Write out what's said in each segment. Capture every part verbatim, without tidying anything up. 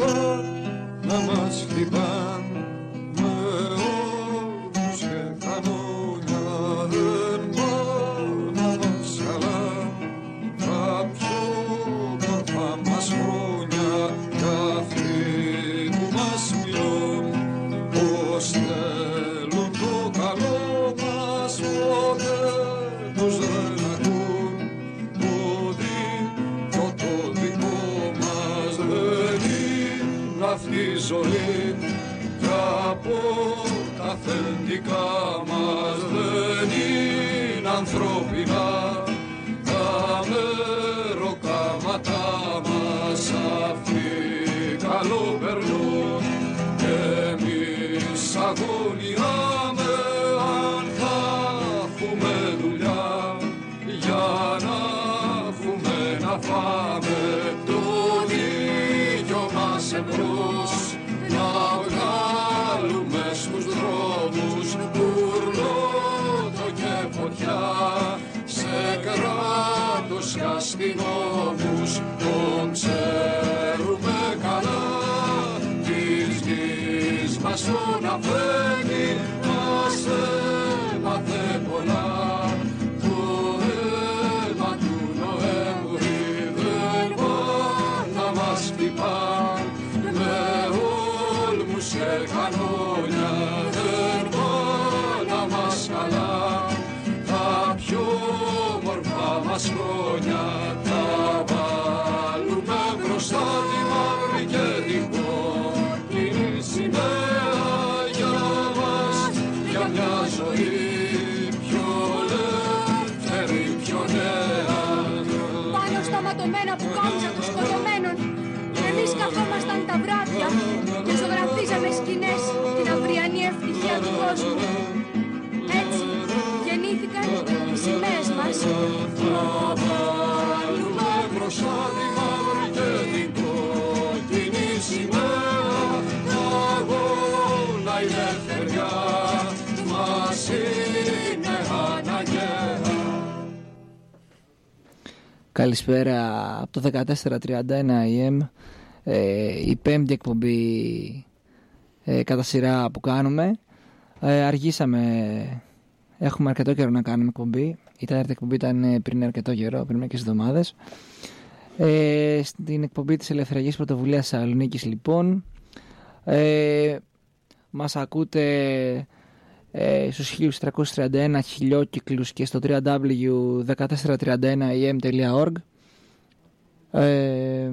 να μας χτυπάν με όρους και κανόνια. Δεν πάνε μας καλά τα πιο μορφά μας χρόνια κι αυτοί που μας μιλούν πως θέλουν το καλό μας ποτέ τους δεν ακούν. Ότι κι το δικό μας δεν είναι αυτή η ζωή κι από τα αφεντικά μας δεν είναι ανθρώπινα τα μεροκάματά μας. Αυτοί καλό περνούν και εμείς αγωνιάμε αν θα έχουμε δουλειά για να έχουμε να φάμε. Το δίκιο μας εμπρός να βγάλουμε στους δρόμους μπουρλότο και φωτιά σε κράτος και αστυνόμους. Τον ξέρουμε καλά της γης μας τον αφένει μας έμαθε πολλά. Το αίμα του Νοέμβρη δεν πάνε να μας χτυπάν με όλμους και κανόνια. Δεν πάνε να μας καλά τα πιο μορφά μας χρόνια. Τα βάλουμε μπροστά τη μαύρη και την κόκκινη σημαία για μας, για μια ζωή πιο ελεύθερη, πιο νέα. Πάνω στα ματωμένα που κάμψα των σκοτωμένων εμείς καθόμασταν τα βράδια και ζωγραφίζαμε σκηνές την αυριανή ευτυχία του κόσμου. Έτσι γεννήθηκαν οι σημαίες μας. Θα βάλουμε μπροστά τη μαύρη και την κόκκινη σημαία. Τα αγώνα η ελευθεριά μας είναι αναγκαία. Καλησπέρα από το δεκατέσσερα τριάντα ένα έι εμ, ε, η πέμπτη εκπομπή ε, κατά σειρά που κάνουμε. ε, Αργήσαμε, έχουμε αρκετό καιρό να κάνουμε εκπομπή. Η τέταρτη εκπομπή ήταν πριν αρκετό καιρό, πριν μερικές εβδομάδες. ε, Στην εκπομπή της Ελευθεριακής Πρωτοβουλίας Θεσσαλονίκης λοιπόν, ε, μας ακούτε ε, στους χίλια τριακόσιους τριάντα ένα χιλιόκυκλους και στο double-u double-u double-u τελεία δεκατέσσερα τριάντα ένα έι εμ τελεία org. Ε,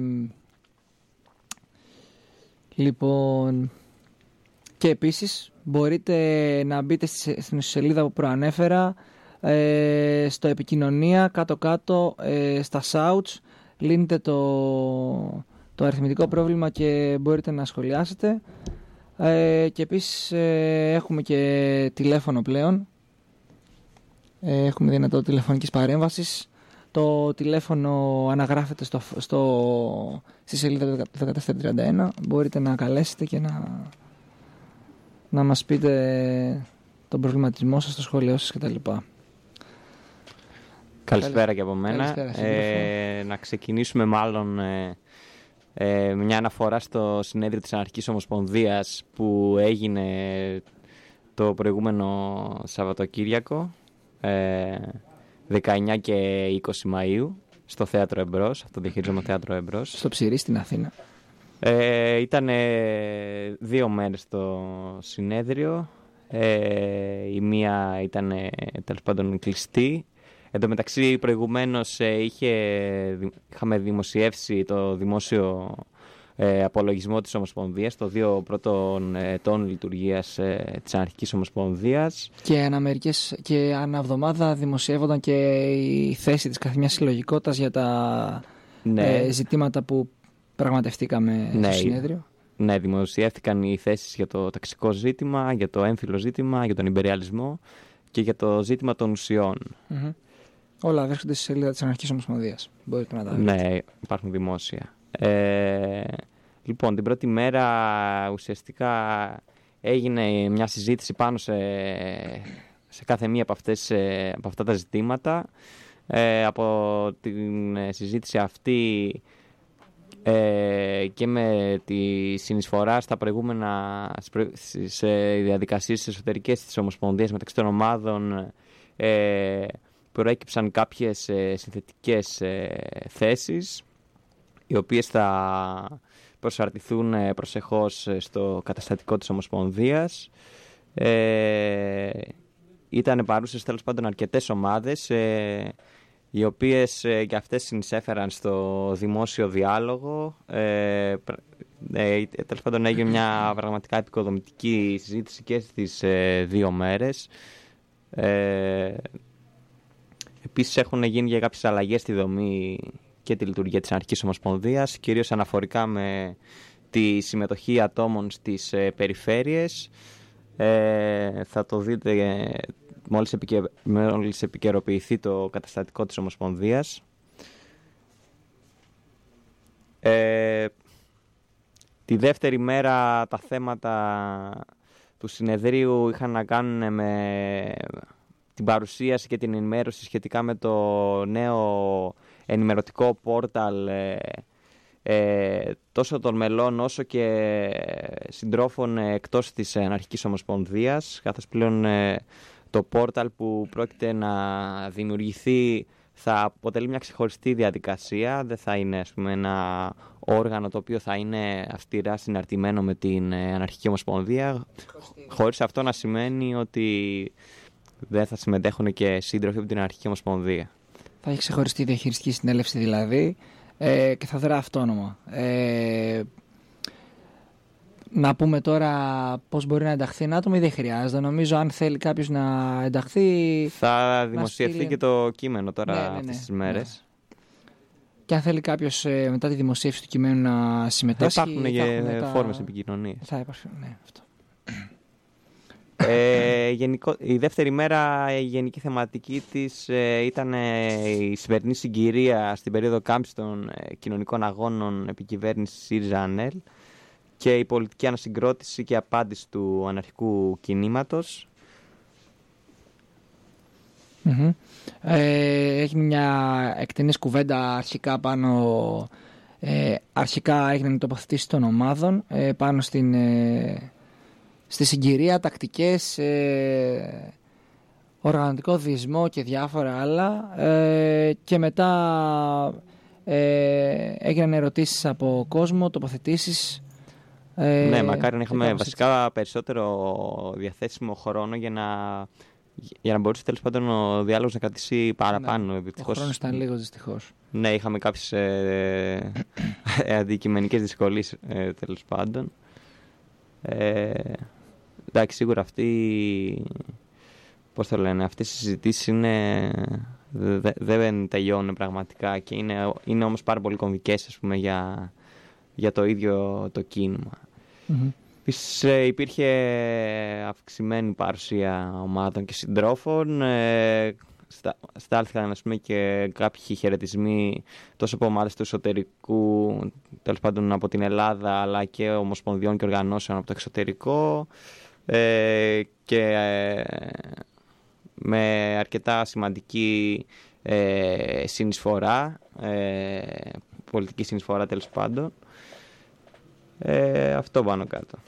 λοιπόν, και επίσης μπορείτε να μπείτε στη, στην σελίδα που προανέφερα, ε, στο επικοινωνία κάτω κάτω, ε, στα shouts λύνετε το, το αριθμητικό πρόβλημα και μπορείτε να σχολιάσετε. Ε, και επίσης ε, έχουμε και τηλέφωνο πλέον, ε, έχουμε δυνατότητα τηλεφωνικής παρέμβασης. Το τηλέφωνο αναγράφεται στο, στο, στη σελίδα δεκατέσσερα τριάντα ένα. Μπορείτε να καλέσετε και να, να μας πείτε τον προβληματισμό σας, το σχόλιο σας κτλ. Καλησπέρα και από μένα. Καλησπέρα, ε, να ξεκινήσουμε μάλλον ε, ε, μια αναφορά στο συνέδριο της Αναρχικής Ομοσπονδίας που έγινε το προηγούμενο Σαββατοκύριακο, ε, δεκαεννιά και είκοσι Μαΐου, στο Θέατρο Εμπρός, αυτοδιαχειριζόμενο Θέατρο Εμπρός. Στο Ψηρή στην Αθήνα. Ε, ήταν δύο μέρες το συνέδριο. Ε, η μία ήταν ε, τέλος πάντων κλειστή. Εν τω μεταξύ προηγουμένως ε, είχε, είχαμε δημοσιεύσει το δημόσιο ε, απολογισμό της Ομοσπονδίας, το δύο πρώτων ετών λειτουργίας ε, της Αναρχικής Ομοσπονδίας. Και ανά μερικές, και ανά εβδομάδα δημοσιεύονταν και η θέση της καθημιάς συλλογικότητας για τα ναι. ε, ζητήματα που πραγματευτήκαμε ναι. στο συνέδριο. Ναι, δημοσιεύτηκαν οι θέσεις για το ταξικό ζήτημα, για το έμφυλο ζήτημα, για τον ιμπεριαλισμό και για το ζήτημα των ουσιών. Mm-hmm. Όλα βρίσκονται στη σελίδα της Αναρχικής Ομοσπονδίας. Μπορείτε να τα βρείτε. Ναι, υπάρχουν δημόσια. Ε, λοιπόν, την πρώτη μέρα ουσιαστικά έγινε μια συζήτηση πάνω σε, σε κάθε μία από, αυτές, από αυτά τα ζητήματα. Ε, από την συζήτηση αυτή ε, και με τη συνεισφορά στα προηγούμενα στις ε, διαδικασίες εσωτερικές της Ομοσπονδίας μεταξύ των ομάδων ε, προέκυψαν κάποιες ε, συνθετικές ε, θέσεις, οι οποίες θα προσαρτηθούν ε, προσεχώς στο καταστατικό της Ομοσπονδίας. Ε, ήταν παρούσες τέλος πάντων αρκετές ομάδες, ε, οι οποίες ε, και αυτές συνεισέφεραν στο δημόσιο διάλογο. Ε, ε, τέλος πάντων έγινε μια πραγματικά επικοδομητική συζήτηση και στις ε, δύο μέρες. Ε, επίσης έχουν γίνει και κάποιες αλλαγές στη δομή και τη λειτουργία της Αναρχικής Ομοσπονδίας, κυρίως αναφορικά με τη συμμετοχή ατόμων στις ε, περιφέρειες. Ε, θα το δείτε ε, μόλις, επικαι... μόλις επικαιροποιηθεί το καταστατικό της Ομοσπονδίας. Ε, τη δεύτερη μέρα τα θέματα του συνεδρίου είχαν να κάνουν με την παρουσίαση και την ενημέρωση σχετικά με το νέο ενημερωτικό πόρταλ ε, ε, τόσο των μελών όσο και συντρόφων εκτός της Αναρχικής Ομοσπονδίας, καθώς πλέον ε, το πόρταλ που πρόκειται να δημιουργηθεί θα αποτελεί μια ξεχωριστή διαδικασία, δεν θα είναι, ας πούμε, ένα όργανο το οποίο θα είναι αυστηρά συναρτημένο με την Αναρχική Ομοσπονδία, χωρίς αυτό να σημαίνει ότι δεν θα συμμετέχουν και σύντροφοι από την Αναρχική Ομοσπονδία. Θα έχει ξεχωριστή διαχειριστική συνέλευση δηλαδή ε, και θα δρά αυτόνομα. Ε, να πούμε τώρα πώς μπορεί να ενταχθεί ένα άτομο ή δεν χρειάζεται. Νομίζω αν θέλει κάποιος να ενταχθεί... Θα δημοσιευθεί στείλει... και το κείμενο τώρα ναι, ναι, ναι, αυτές τις μέρες. Ναι. Και αν θέλει κάποιος ε, μετά τη δημοσίευση του κειμένου να συμμετάσχει... Θα υπάρχουν και τα... φόρμες επικοινωνίας. Θα υπάρχουν, ναι, αυτό. Ε, γενικό, η δεύτερη μέρα η γενική θεματική της ε, ήταν ε, η σημερινή συγκυρία στην περίοδο κάμψης των ε, κοινωνικών αγώνων επικυβέρνησης ΣΥΡΙΖΑ-ΑΝΕΛ και η πολιτική ανασυγκρότηση και απάντηση του αναρχικού κινήματος. Mm-hmm. Ε, έχει μια εκτενής κουβέντα αρχικά πάνω, ε, αρχικά έγιναν τοποθετήσεις των ομάδων ε, πάνω στην... Ε, στη συγκυρία, τακτικές, ε, οργανωτικό διεισμό και διάφορα άλλα ε, και μετά ε, έγιναν ερωτήσεις από κόσμο, τοποθετήσεις. Ε, ναι, μακάρι να είχαμε βασικά έτσι. Περισσότερο διαθέσιμο χρόνο για να, για να μπορούσε τέλος πάντων ο διάλογος να κρατήσει παραπάνω. Ναι, ο χρόνος ήταν λίγος δυστυχώς. Ναι, είχαμε κάποιες ε, αντικειμενικές δυσκολίες ε, τέλος πάντων. Ε, εντάξει, σίγουρα αυτή, πώς το λένε, αυτές οι συζητήσεις είναι, δεν δε τελειώνουν πραγματικά και είναι, είναι όμως πάρα πολύ κομβικές, ας πούμε, για, για το ίδιο το κίνημα. Mm-hmm. Επίσης υπήρχε αυξημένη παρουσία ομάδων και συντρόφων, ε, στα, στάλθηκαν, ας πούμε, και κάποιοι χαιρετισμοί τόσο από ομάδες του εσωτερικού, τέλος πάντων από την Ελλάδα, αλλά και ομοσπονδιών και οργανώσεων από το εξωτερικό ε, και ε, με αρκετά σημαντική ε, συνεισφορά, ε, πολιτική συνεισφορά τέλος πάντων. Ε, αυτό πάνω κάτω.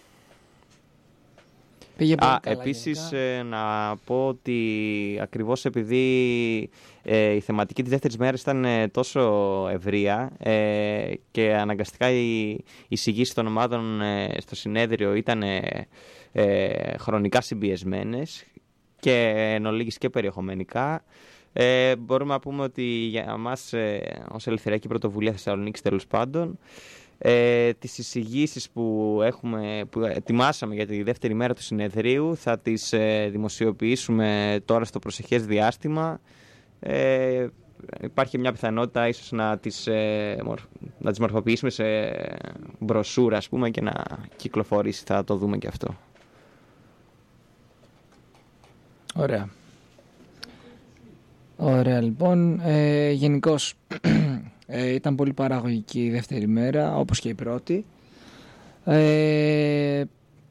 Α, επίσης ε, να πω ότι ακριβώς επειδή ε, η θεματική της δεύτερης μέρας ήταν ε, τόσο ευρεία ε, και αναγκαστικά οι εισηγήσεις των ομάδων ε, στο συνέδριο ήταν ε, ε, χρονικά συμπιεσμένες και εν ολίγης και περιεχομενικά, ε, μπορούμε να πούμε ότι για μας ε, ως Ελευθεριακή Πρωτοβουλία Θεσσαλονίκης τέλος πάντων, Ε, τις εισηγήσεις που, έχουμε, που ετοιμάσαμε για τη δεύτερη μέρα του συνεδρίου θα τις ε, δημοσιοποιήσουμε τώρα στο προσεχές διάστημα. Ε, υπάρχει μια πιθανότητα ίσως να τις, ε, μορφ, να τις μορφοποιήσουμε σε μπροσούρα, ας πούμε, και να κυκλοφορήσει. Θα το δούμε και αυτό. Ωραία. Ωραία, λοιπόν. Ε, γενικώς Ε, ήταν πολύ παραγωγική η δεύτερη μέρα, όπως και η πρώτη. Ε,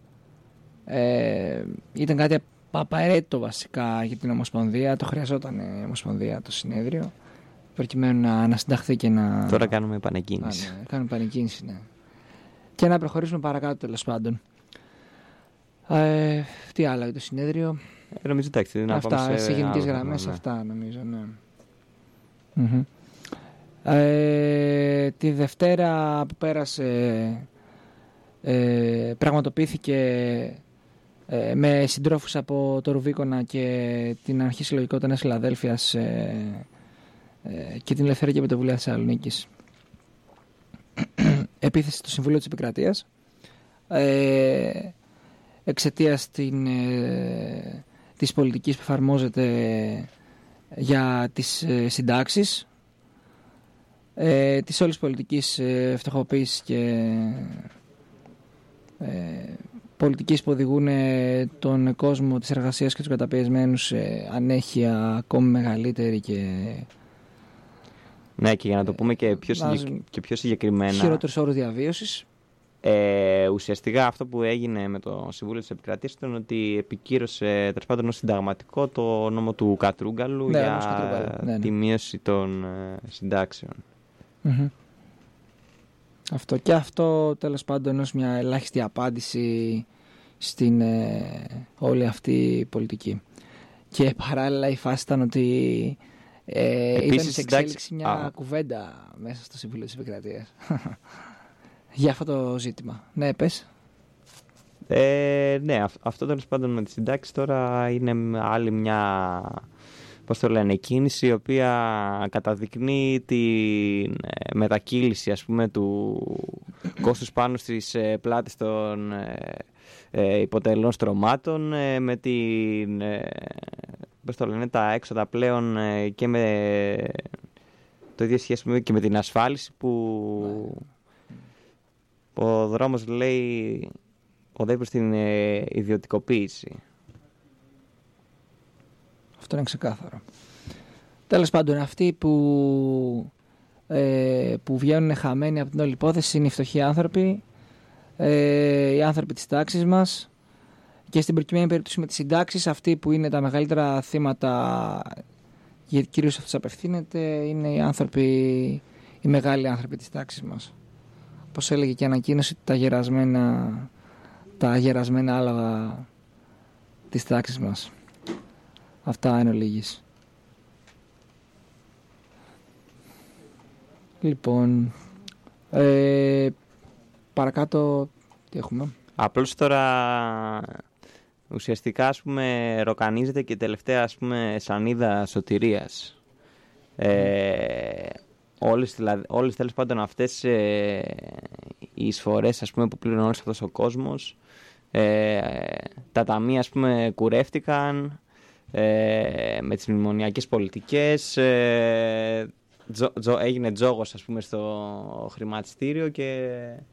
ε, ήταν κάτι απαραίτητο βασικά για την Ομοσπονδία. Το χρειαζόταν η Ομοσπονδία το συνέδριο. προκειμένου να ανασυνταχθεί και να... Τώρα κάνουμε επανεκκίνηση. Α, ναι, κάνουμε επανεκκίνηση, ναι. Και να προχωρήσουμε παρακάτω, τέλος πάντων. Ε, τι άλλο για το συνέδριο. Ε, νομίζω εντάξει, να αυτά, πάμε σε, σε γενικές άλλο, γραμμές, ναι. αυτά νομίζω, ναι. Mm-hmm. Ε, τη Δευτέρα που πέρασε ε, πραγματοποιήθηκε ε, με συντρόφους από το Ρουβίκονα και την Αρχή Συλλογικότητα Νέας Φιλαδέλφειας ε, ε, και την Ελευθερία Πρωτοβουλία Θεσσαλονίκης επίθεση στο Συμβούλιο της Επικρατείας ε, εξαιτίας την, ε, της πολιτικής που εφαρμόζεται για τις ε, συντάξεις ε, της όλης πολιτικής ε, φτωχοποίησης και ε, πολιτικής που οδηγούν ε, τον κόσμο της εργασίας και τους καταπιεσμένους σε ανέχεια ακόμη μεγαλύτερη και ναι, και για να το πούμε και πιο, ε, συγκεκ... και πιο συγκεκριμένα χειρότερους όρους διαβίωσης. Ε, ουσιαστικά αυτό που έγινε με το Συμβούλιο της Επικρατείας ήταν ότι επικύρωσε τέλος πάντων ως συνταγματικό το νόμο του Κατρούγκαλου ναι, για Κατρούγκαλου. Ναι, ναι. τη μείωση των ε, συντάξεων. Mm-hmm. Αυτό και αυτό τέλος πάντων ως μια ελάχιστη απάντηση στην ε, όλη αυτή πολιτική. Και παράλληλα η φάση ήταν ότι ε, Επίσης, ήταν σε εξέλιξη συντάξει... μια Α. κουβέντα μέσα στο Συμβούλιο της Επικρατείας. Για αυτό το ζήτημα. Ναι, πες. Ε, ναι, αυ- αυτό τέλος πάντων με τη συντάξη τώρα είναι άλλη μια, πώς το λένε, κίνηση η οποία καταδεικνύει την ε, μετακύληση, ας πούμε, του κόστους πάνω στις ε, πλάτες των ε, ε, υποτελών στρωμάτων ε, με την, ε, πώς το λένε, τα έξοδα πλέον ε, και με το ίδιο σχέση και με την ασφάλιση που ο δρόμος, λέει, οδεύει προς την ε, ιδιωτικοποίηση. Αυτό είναι ξεκάθαρο. Τέλος πάντων, αυτοί που, ε, που βγαίνουν χαμένοι από την όλη υπόθεση είναι οι φτωχοί άνθρωποι, ε, οι άνθρωποι της τάξης μας και στην προκειμένη περίπτωση με τις συντάξεις, αυτοί που είναι τα μεγαλύτερα θύματα, γιατί κυρίως αυτούς απευθύνεται, είναι οι άνθρωποι, οι μεγάλοι άνθρωποι της τάξης μας. Όπως έλεγε και ανακοίνωση, τα γερασμένα, τα γερασμένα άλογα της τάξης μας. Αυτά είναι ολίγης. Λοιπόν, ε, παρακάτω τι έχουμε. Απλώς τώρα ουσιαστικά, ας πούμε, ροκανίζεται και τελευταία, ας πούμε, σανίδα σωτηρίας. Ε, όλες, δηλαδή, όλες τέλος πάντων αυτές ε, οι εισφορές, ας πούμε, που πληρώνει αυτός ο κόσμος, ε, τα ταμεία, ας πούμε, κουρεύτηκαν ε, με τις μνημονιακές πολιτικές, ε, τζο, τζο, έγινε τζόγος, ας πούμε, στο χρηματιστήριο και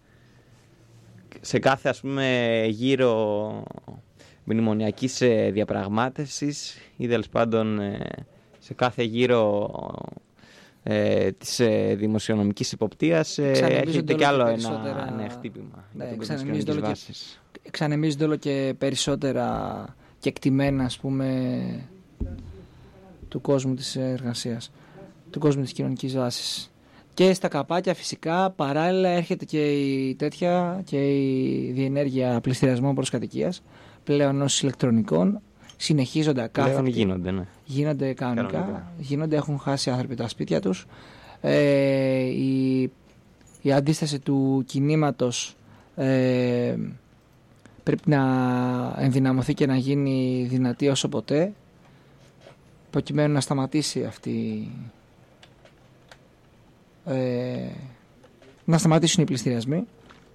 σε κάθε, ας πούμε, γύρο μνημονιακής διαπραγμάτευσης ή τέλος πάντων σε κάθε γύρο ε, της ε, δημοσιονομικής υποπτίας ε, έρχεται κι άλλο ένα ναι, χτύπημα. Ναι, εξανεμίζονται όλο και περισσότερα και εκτιμένα, ας πούμε, του κόσμου της εργασίας, του κόσμου της κοινωνικής βάσης. Και στα καπάκια φυσικά παράλληλα έρχεται και η τέτοια και η διενέργεια πληστηριασμών προς κατοικίας, πλέον ως ηλεκτρονικών, συνεχίζονται ακάθαρτα. Πλέον γίνονται, ναι. Γίνονται κανονικά, κανονικά. γίνονται, έχουν χάσει άνθρωποι τα σπίτια τους. Ε, η, η αντίσταση του κινήματος ε, πρέπει να ενδυναμωθεί και να γίνει δυνατή όσο ποτέ, προκειμένου να σταματήσει αυτή ε, να σταματήσουν οι πληστηριασμοί.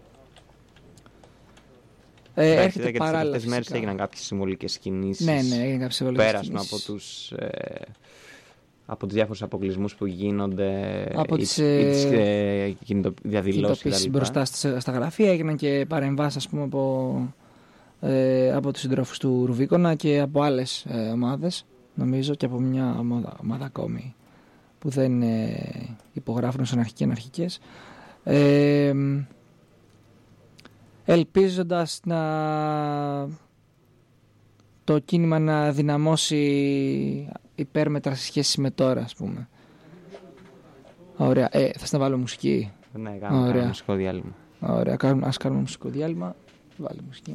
Ε, Εντάξει, έρχεται και παράλληλα τις μέρες φυσικά. έγιναν κάποιες συμβολικές κινήσεις. Ναι, ναι, έγιναν κάποιες συμβολικές Πέρασαν κινήσεις. από τους, ε, από τους διάφορους αποκλεισμούς που γίνονται Από ή τις, τις, ή τις ε, ε, κινητο, διαδηλώσεις κινητοποίησεις κτλ. μπροστά στα, στα γραφεία. Έγιναν και παρεμβάσεις, ας πούμε, από, ε, από τους συντρόφους του Ρουβίκονα και από άλλες ε, ομάδες, νομίζω, και από μια ομάδα, ομάδα ακόμη που δεν ε, υπογράφουν σαν αρχικοί αναρχικές. Ε, ελπίζοντας να το κίνημα να δυναμώσει υπέρμετρα σε σχέση με τώρα, ας πούμε. Ωραία. Ε, θες να βάλω μουσική? Ναι, κάνουμε ένα μουσικό διάλειμμα. Ωραία, ας κάνουμε μουσικό διάλειμμα. Βάλε μουσική.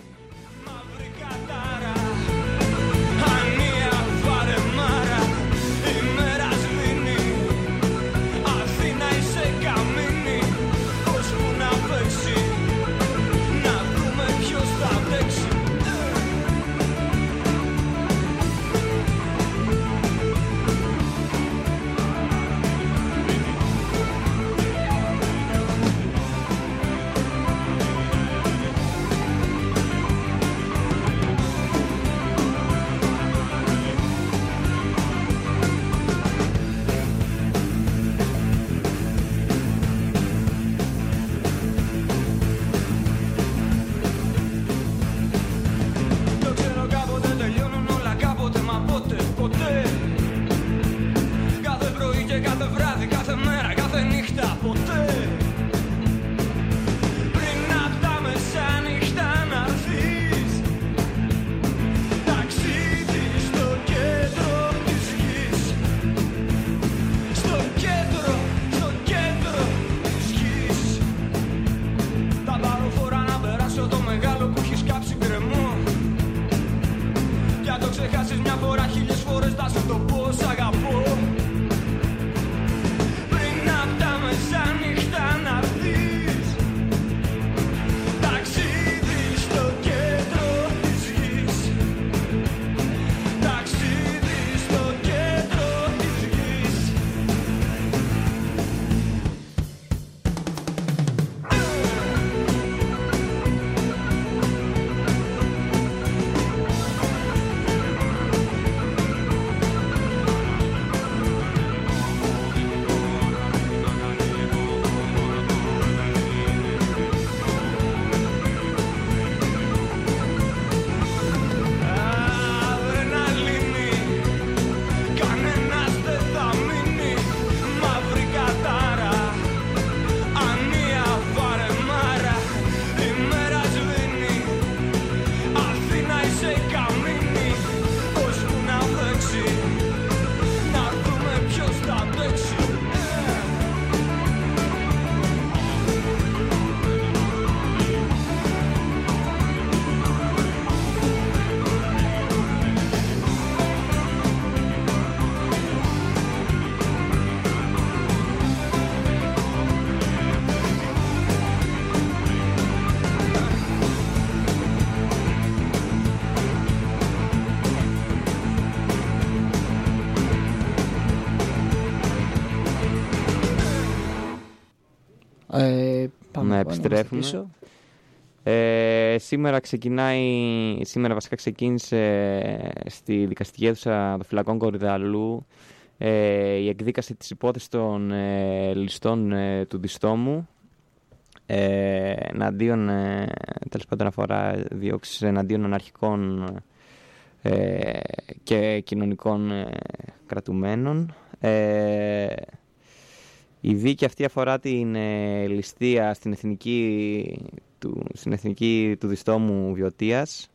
Ε, πάμε, να επιστρέφουμε. Ε, σήμερα ξεκινάει, σήμερα βασικά ξεκίνησε στη δικαστική αίθουσα των φυλακών Κορυδαλλού ε, η εκδίκαση της υπόθεσης των ε, ληστών ε, του Διστόμου ε, εναντίον, ε, τέλος πάντων αφορά διώξεις εναντίον αναρχικών ε, και κοινωνικών ε, κρατουμένων. Ε, η δίκη αυτή αφορά την ε, ληστεία στην εθνική του, στην εθνική του Διστόμου Βιωτίας.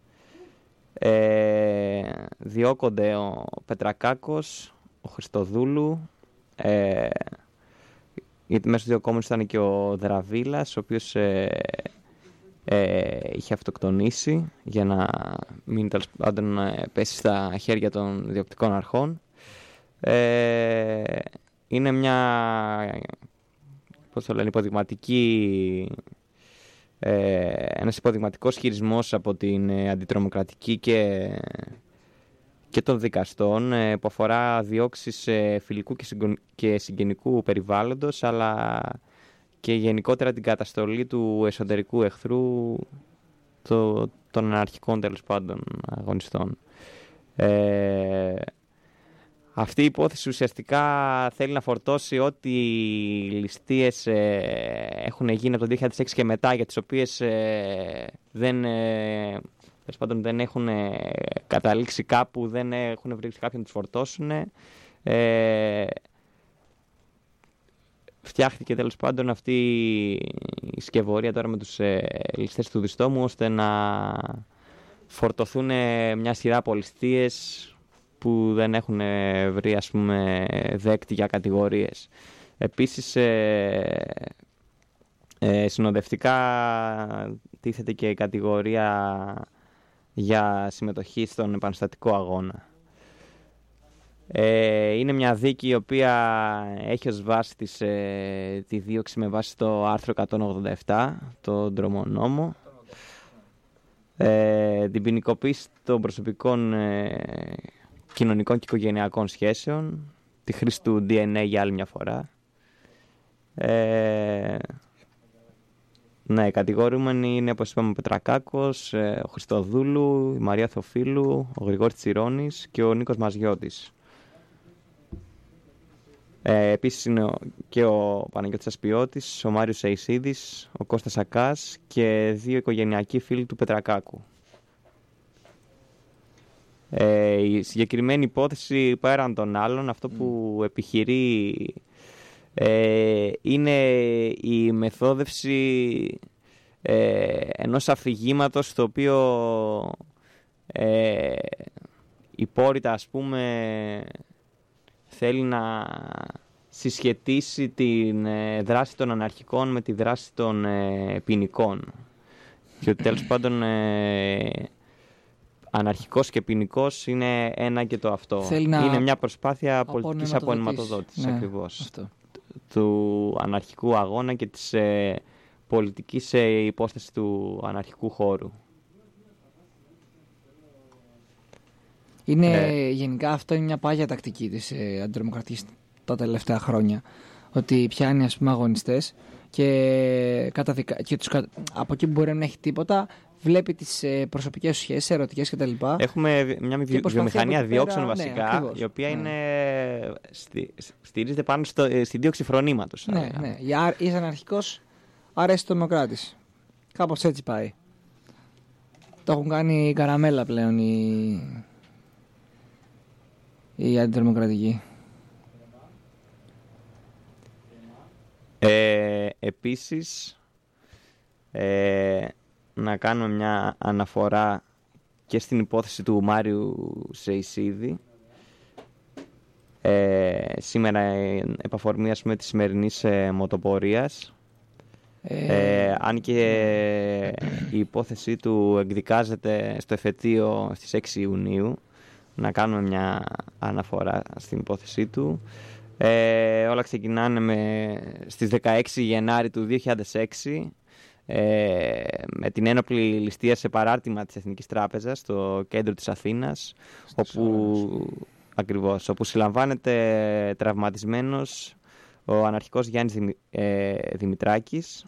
Ε, διώκονται ο Πετρακάκος, ο Χριστοδούλου, ε, γιατί μέσα στους διωκόμενους ήταν και ο Δραβίλας, ο οποίος ε, ε, είχε αυτοκτονήσει για να μην τέλος πάντων πέσει στα χέρια των διοκτικών αρχών. Ε, είναι μια, πώς το λένε, υποδειγματική, ε, ένας υποδειγματικός χειρισμός από την ε, αντιτρομοκρατική και, και των δικαστών ε, που αφορά διώξεις ε, φιλικού και, συγκο, και συγγενικού περιβάλλοντος, αλλά και γενικότερα την καταστολή του εσωτερικού εχθρού το, των αναρχικών τέλος πάντων αγωνιστών. Ε, Αυτή η υπόθεση ουσιαστικά θέλει να φορτώσει ό,τι ληστείες ε, έχουν γίνει από το δύο χιλιάδες έξι και μετά, για τις οποίες ε, δεν, ε, πάντων, δεν έχουν ε, καταλήξει κάπου, δεν έχουν βρει κάποιον να τους φορτώσουν. Ε, φτιάχτηκε τέλος πάντων αυτή η σκευωρία τώρα με τους ε, ληστές του Διστόμου, ώστε να φορτωθούν μια σειρά από ληστείες που δεν έχουν βρει, ας πούμε, δέκτη για κατηγορίες. Επίσης, ε, ε, συνοδευτικά τίθεται και η κατηγορία για συμμετοχή στον επαναστατικό αγώνα. Ε, είναι μια δίκη η οποία έχει ως βάση της, ε, τη δίωξη με βάση το άρθρο εκατόν ογδόντα επτά, το Δρομονόμο, ε, την ποινικοποίηση των προσωπικών ε, κοινωνικών και οικογενειακών σχέσεων, τη χρήση του ντι εν έι για άλλη μια φορά. Ε, ναι, οι κατηγορούμενοι είναι, όπως είπαμε, ο Πετρακάκος, ε, ο Χριστοδούλου, η Μαρία Θοφίλου, ο Γρηγόρης Τσιρώνης και ο Νίκος Μαζιώτης. Ε, επίσης είναι ο, και ο Παναγιώτης Ασπιώτης, ο Μάριος Σεϊσίδης, ο Κώστας Ακάς και δύο οικογενειακοί φίλοι του Πετρακάκου. Ε, η συγκεκριμένη υπόθεση, πέραν των άλλων, αυτό που επιχειρεί ε, είναι η μεθόδευση ε, ενός αφηγήματος το οποίο ε, υπόρρητα, ας πούμε, θέλει να συσχετίσει την ε, δράση των αναρχικών με τη δράση των ε, ποινικών. Και ότι τέλος πάντων ε, αναρχικός και ποινικός είναι ένα και το αυτό. Είναι μια προσπάθεια πολιτικής αποενηματοδότησης, ναι, ακριβώς. Αυτό. Του αναρχικού αγώνα και της ε, πολιτικής ε, υπόστασης του αναρχικού χώρου. Είναι, ε, γενικά αυτό είναι μια πάγια τακτική της ε, αντιδημοκρατίας τα τελευταία χρόνια. Ότι πιάνει, ας πούμε, αγωνιστές και, καταδικα... και τους, από εκεί που μπορεί να μην έχει τίποτα, βλέπει τις ε, προσωπικές σου σχέσεις, ερωτικές κτλ. Έχουμε μια βιομηχανία διώξεων, πέρα, βασικά, ναι, η οποία ναι. είναι, στη, στηρίζεται πάνω στο, στην δίωξη φρονήματος. Ναι, ναι. Είσαι αναρχικός, άρα είσαι δημοκράτης. Κάπως έτσι πάει. Το έχουν κάνει καραμέλα πλέον οι, οι αντιδημοκρατικοί. Ε, επίσης, ε, να κάνουμε μια αναφορά και στην υπόθεση του Μάριου Σεϊσίδη. Ε, σήμερα επαφορμή, ας πούμε, της σημερινής ε, μοτοπορίας. Ε... Ε, αν και η υπόθεσή του εκδικάζεται στο εφετείο στις έξι Ιουνίου, να κάνουμε μια αναφορά στην υπόθεσή του. Ε, όλα ξεκινάνε με, στις δεκαέξι Γενάρη του δύο χιλιάδες έξι ε, με την ένοπλη ληστεία σε παράρτημα της Εθνικής Τράπεζας στο κέντρο της Αθήνας, όπου, ακριβώς, όπου συλλαμβάνεται τραυματισμένος ο αναρχικός Γιάννης Δημη, ε, Δημητράκης.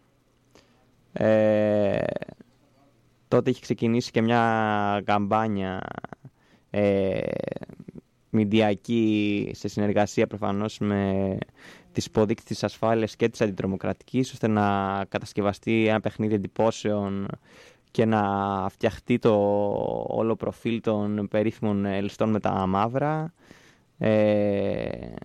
Ε, τότε είχε ξεκινήσει και μια καμπάνια ε, μηντιακή σε συνεργασία προφανώς με τις υποδείξεις της ασφάλειας και της αντιτρομοκρατικής, ώστε να κατασκευαστεί ένα παιχνίδι εντυπώσεων και να φτιαχτεί το όλο προφίλ των περίφημων ληστών με τα μαύρα, ε,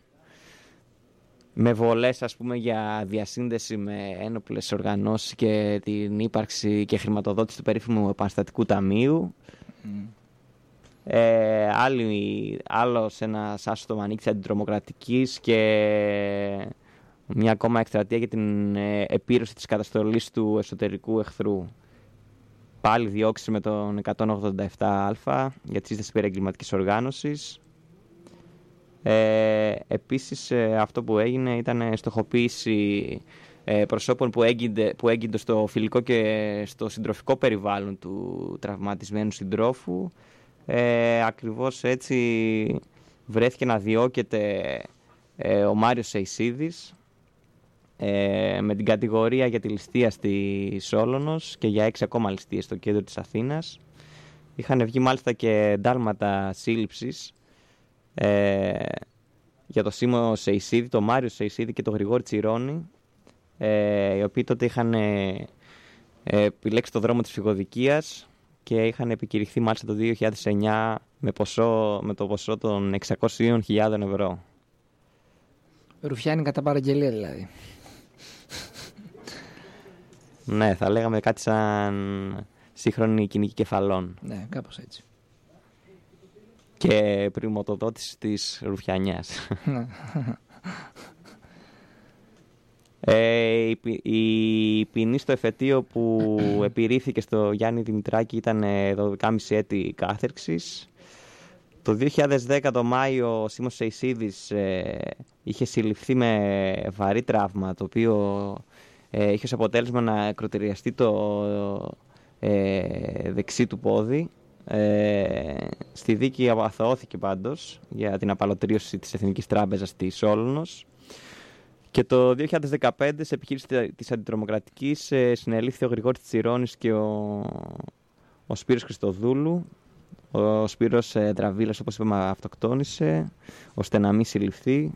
με βολές, ας πούμε, για διασύνδεση με ένοπλες οργανώσεις και την ύπαρξη και χρηματοδότηση του περίφημου επαναστατικού ταμείου. Mm. Ε, άλλη, άλλος ένας άσωτο μανίκι της αντιτρομοκρατικής και μια ακόμα εκστρατεία για την ε, επίρρωση της καταστολής του εσωτερικού εχθρού. Πάλι διώξει με τον εκατόν ογδόντα επτά α για τη σύσταση περί εγκληματικής οργάνωσης. Ε, επίσης ε, αυτό που έγινε ήταν στοχοποίηση ε, προσώπων που έγκυνται, που έγκυνται στο φιλικό και στο συντροφικό περιβάλλον του τραυματισμένου συντρόφου. Ε, ακριβώς έτσι βρέθηκε να διώκεται ε, ο Μάριος Σεϊσίδης ε, με την κατηγορία για τη ληστεία στη Σόλωνος και για έξι ακόμα ληστείες στο κέντρο της Αθήνας. Είχαν βγει μάλιστα και εντάλματα σύλληψης ε, για το Σίμω Σεϊσίδη, το Μάριο Σεϊσίδη και το Γρηγόρη Τσιρώνη, ε, οι οποίοι τότε είχαν ε, επιλέξει το δρόμο της φυγοδικίας και είχαν επικηρυχθεί μάλιστα το δύο χιλιάδες εννιά με, ποσό, με το ποσό των εξακόσιες χιλιάδες ευρώ. Ρουφιάνοι κατά παραγγελία δηλαδή. Ναι, θα λέγαμε κάτι σαν σύγχρονη κοινική κεφαλών. Ναι, κάπως έτσι. Και πρημοτοδότηση της Ρουφιανιάς. Ε, η, η ποινή στο εφετείο που επιρρήθηκε στο Γιάννη Δημητράκη ήταν δώδεκα κόμμα πέντε έτη κάθερξης. Το δύο χιλιάδες δέκα το Μάιο ο Σίμος Σεϊσίδης ε, είχε συλληφθεί με βαρύ τραύμα, το οποίο ε, είχε ως αποτέλεσμα να ακροτηριαστεί το ε, δεξί του πόδι. Ε, στη δίκη αθωώθηκε πάντως για την απαλωτρίωση της Εθνικής Τράπεζας της Όλωνος. Και το δύο χιλιάδες δεκαπέντε σε επιχείρηση της αντιτρομοκρατικής ε, συνελήφθη ο Γρηγόρης Τσιρώνης και ο, ο Σπύρος Χριστοδούλου. Ο Σπύρος ε, Τραβίλας, όπως είπαμε, αυτοκτόνησε ώστε να μην συλληφθεί.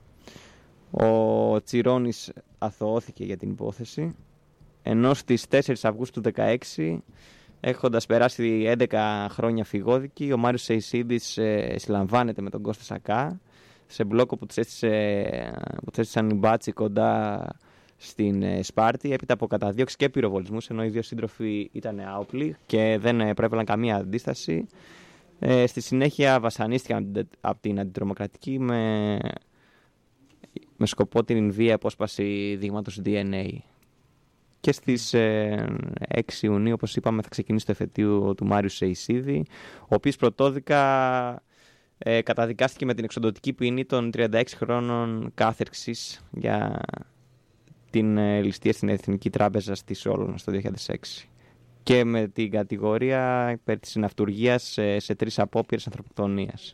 Ο Τσιρώνης αθωώθηκε για την υπόθεση, ενώ στις τέσσερις Αυγούστου του δύο χιλιάδες δεκαέξι, έχοντας περάσει έντεκα χρόνια φυγόδικη, ο Μάριος Σεϊσίδης ε, συλλαμβάνεται με τον Κώστα Σακά σε μπλόκο που τους έστησαν οι μπάτσοι κοντά στην ε, Σπάρτη, έπειτα από καταδίωξη και πυροβολισμούς, ενώ οι δύο σύντροφοι ήταν άοπλοι και δεν ε, προέβαλαν καμία αντίσταση. Ε, στη συνέχεια βασανίστηκαν από την αντιτρομοκρατική με, με σκοπό την βία απόσπαση δείγματος ντι εν έι. Και στις ε, έξι Ιουνίου, όπως είπαμε, θα ξεκινήσει το εφετείο του Μάριου Σεϊσίδη, ο οποίος πρωτόδικα ε, καταδικάστηκε με την εξοντωτική ποινή των τριάντα έξι χρόνων κάθερξης για την ε, ληστεία στην Εθνική Τράπεζα της Όλωνος το δύο χιλιάδες έξι. Και με την κατηγορία υπέρ της συναυτουργίας σε, σε τρεις απόπειρες ανθρωποκτονίας.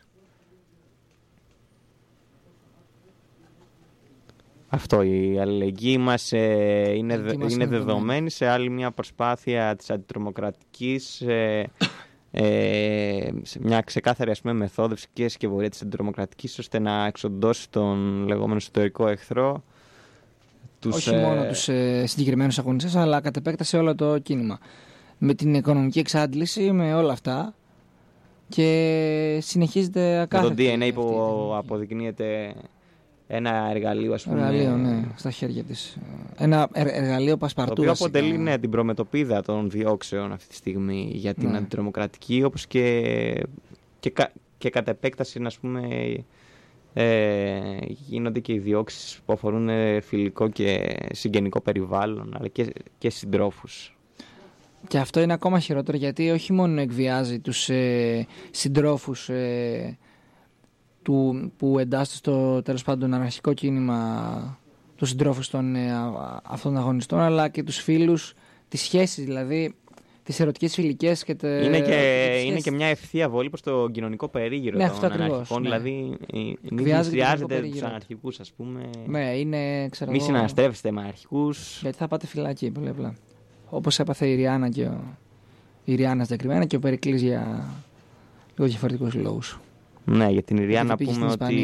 Αυτό, η αλληλεγγύη μας ε, είναι, δε, είναι, είναι δεδομένη σε άλλη μια προσπάθεια της αντιτρομοκρατικής, ε, ε, σε μια ξεκάθαρη, ας πούμε, μεθόδευση και σκευωρία της αντιτρομοκρατικής, ώστε να εξοντώσει τον λεγόμενο ιστορικό εχθρό. Τους, όχι ε... μόνο τους ε, συγκεκριμένους αγωνιστές, αλλά κατ' επέκταση όλο το κίνημα. Με την οικονομική εξάντληση, με όλα αυτά, και συνεχίζεται ακάθεκτα. Με το ντι εν έι που αποδεικνύεται ένα εργαλείο, ας πούμε. Εργαλείο, ναι, στα χέρια της. Ένα εργαλείο πασπαρτού. Το οποίο αποτελεί, ναι, την προμετωπίδα των διώξεων αυτή τη στιγμή για την ναι. αντιτρομοκρατική, όπως και, και, και κατ' επέκταση, ας πούμε, ε, γίνονται και οι διώξεις που αφορούν φιλικό και συγγενικό περιβάλλον, αλλά και, και συντρόφους. Και αυτό είναι ακόμα χειρότερο, γιατί όχι μόνο εκβιάζει τους ε, συντρόφους ε, του, που εντάσσονται στο, τέλος πάντων, αναρχικό κίνημα, τους συντρόφους των ε, αυτών των αγωνιστών, αλλά και τους φίλους, τις σχέσεις, δηλαδή τις ερωτικές φιλικές και τε, είναι, και, είναι και μια ευθεία βολή προς το κοινωνικό περίγυρο, ναι, των αναρχικών, ναι. Δηλαδή εκβιάζεται τους αναρχικούς, ας πούμε. Ναι, είναι, ξέρω, μη συναναστρέφεστε με αναρχικούς, γιατί θα πάτε φυλακή, πολύ απλά. Όπως έπαθε η Ριάννα και ο... η Ριάννα συγκεκριμένα και ο Περικλής για λίγο διαφορετικούς λόγους. Ναι, για την Ριάννα να πούμε ότι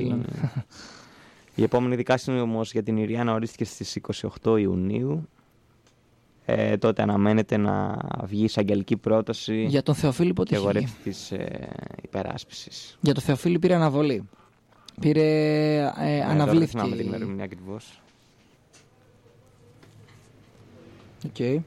η επόμενη δικάσινη όμως για την Ριάννα ορίστηκε στις είκοσι οκτώ Ιουνίου. Ε, τότε αναμένεται να βγει εισαγγελική πρόταση για τον Θεοφίλη, πότε και αγορεύση της ε, υπεράσπισης. Για τον Θεοφίλη πήρε αναβολή. Πήρε ε, ε, αναβλήθηκε. Δεν θυμάμαι την ημερομηνία ακριβώς. Οκ. Okay.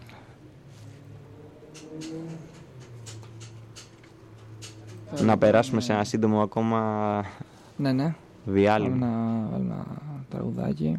Να περάσουμε σε ένα σύντομο ακόμα ναι, ναι. διάλειμμα. Βάλουμε ένα τραγουδάκι.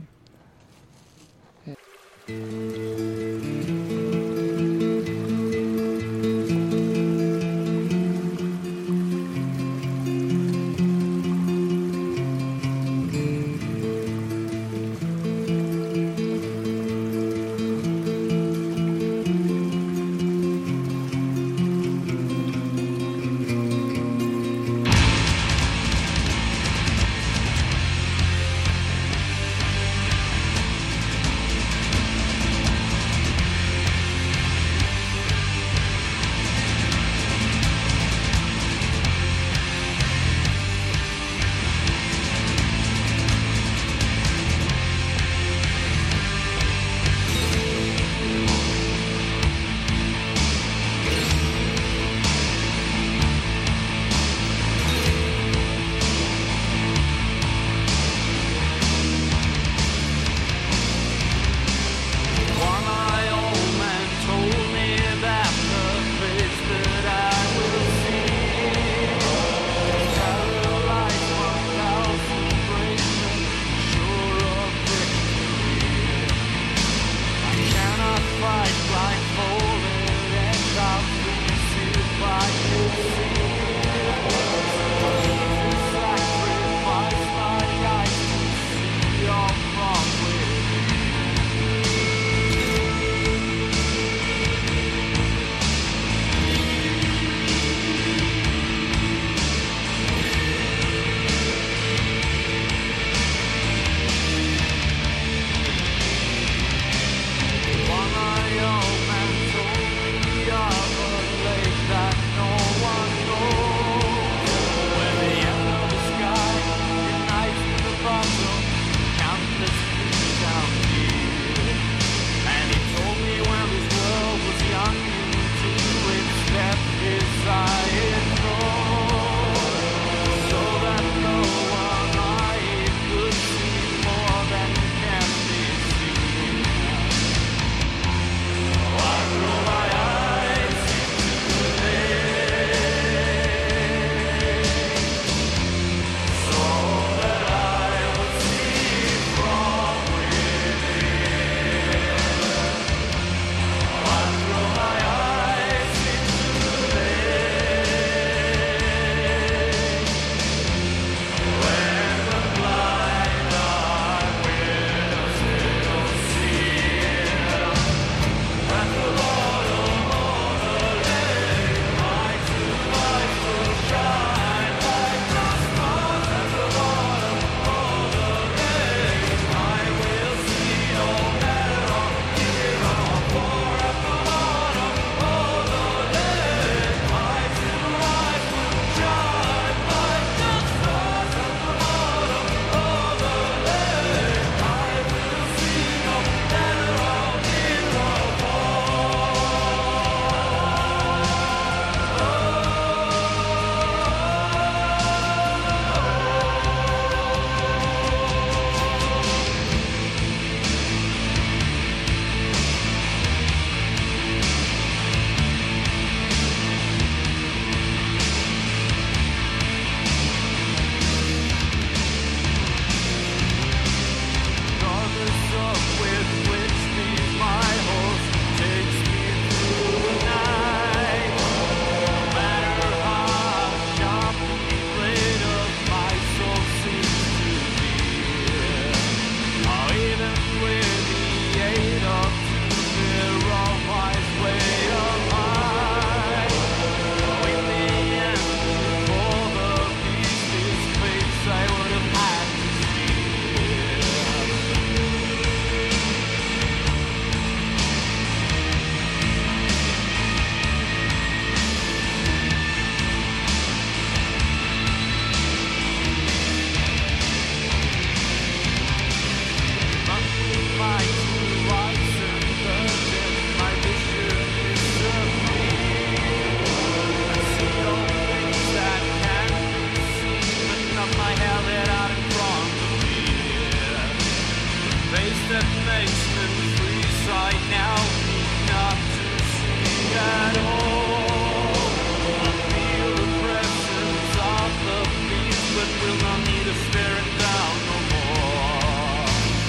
that makes me freeze right now, not to see at all. I feel the presence of the beast, but will not need to stare it down no more.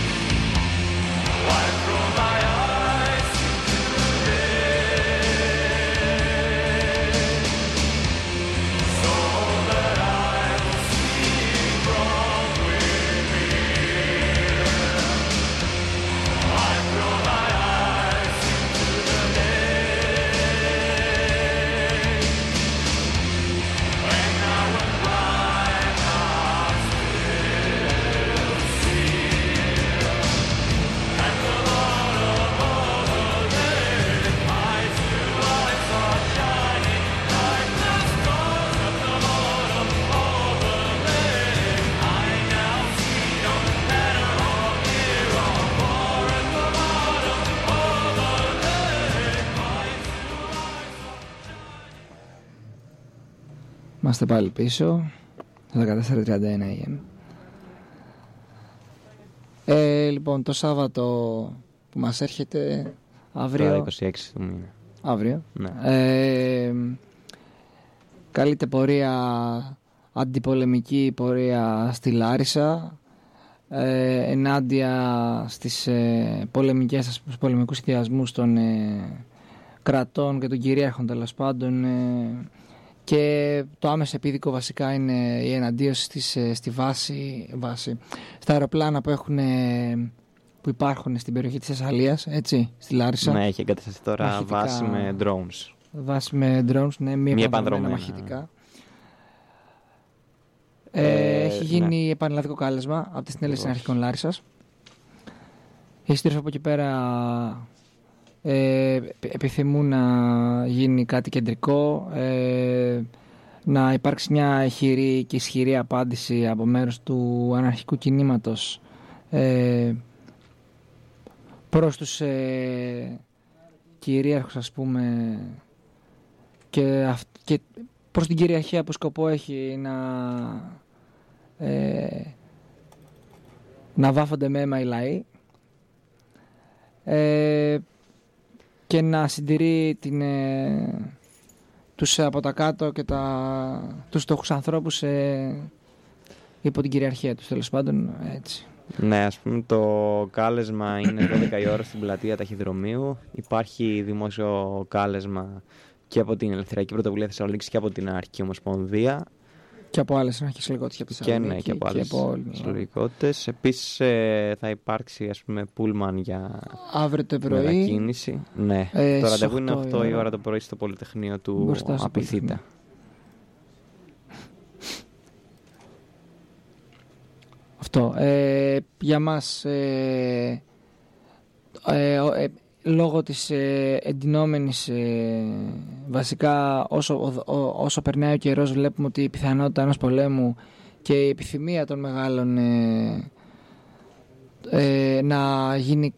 I throw my eyes into the day, so that I will see from within. I throw my eyes into the day, and now when blind hearts still see, at the bottom of the lake, my two eyes are shining like the stars at the bottom of the lake. I now see no matter or near or far at the bottom of the lake. My two eyes are Είμαστε πάλι πίσω στο δεκατέσσερα τριάντα ένα έι εμ. Ε, λοιπόν, το Σάββατο που μας έρχεται αύριο, Το είκοσι έξι του μήνα. αύριο Ναι. ε, καλείται πορεία, αντιπολεμική πορεία στη Λάρισα, ε, ενάντια στις ε, πολεμικές, στους πολεμικούς ιδιασμούς των ε, κρατών και των κυρίαρχων τέλος πάντων, ε, και το άμεσο επίδικο βασικά είναι η εναντίωση στις, ε, στη βάση, βάση στα αεροπλάνα που, έχουν, ε, που υπάρχουν στην περιοχή της Θεσσαλίας, έτσι, στη Λάρισα. Ναι, έχει εγκατασταθεί τώρα Μαχητικά- βάση με drones. Βάση με drones, ναι, μη Μη επανδρομένα επανδρομένα. μαχητικά. Ε, Ε, έχει γίνει επανελλαδικό κάλεσμα από τη συνέλευση των Ακριβώς. αρχικών Λάρισσας. Οι σύντροφοι από εκεί πέρα ε, επιθυμούν να γίνει κάτι κεντρικό, ε, να υπάρξει μια ηχηρή και ισχυρή απάντηση από μέρους του αναρχικού κινήματος ε, προς τους ε, κυρίαρχους, ας πούμε, και, αυ, και προς την κυριαρχία που σκοπό έχει να ε, να βάφονται με αίμα οι λαοί, ε, και να συντηρεί την, ε, τους από τα κάτω και τα, τους φτωχούς ανθρώπους ε, υπό την κυριαρχία τους, τέλος πάντων, έτσι. Ναι, ας πούμε το κάλεσμα είναι δώδεκα η ώρα στην πλατεία Ταχυδρομείου. Υπάρχει δημόσιο κάλεσμα και από την Ελευθεριακή Πρωτοβουλία Θεσσαλονίκης και από την Αρχική Ομοσπονδία. Και από άλλες ανarchικές συλλογικότητες από τη Και ναι, Θεσσαλονίκη και από άλλες από όλη- συλλογικότητες. Επίσης ε, θα υπάρξει, ας πούμε, πούλμαν για Αύριο το πρωί μετακίνηση. Ναι, ε, το στις ραντεβού είναι οκτώ η οκτώ η ώρα. ώρα το πρωί στο Πολυτεχνείο του Μπροστά στο Απιθύτα. Πολυτεχνείο. Αυτό. Ε, για μας, ε, ε, ο- ε, λόγω της ε, εντυνόμενης, ε, βασικά όσο, ο- ο- όσο περνάει ο καιρός, βλέπουμε ότι η πιθανότητα ενός πολέμου και η επιθυμία των μεγάλων ε, ε, να γίνει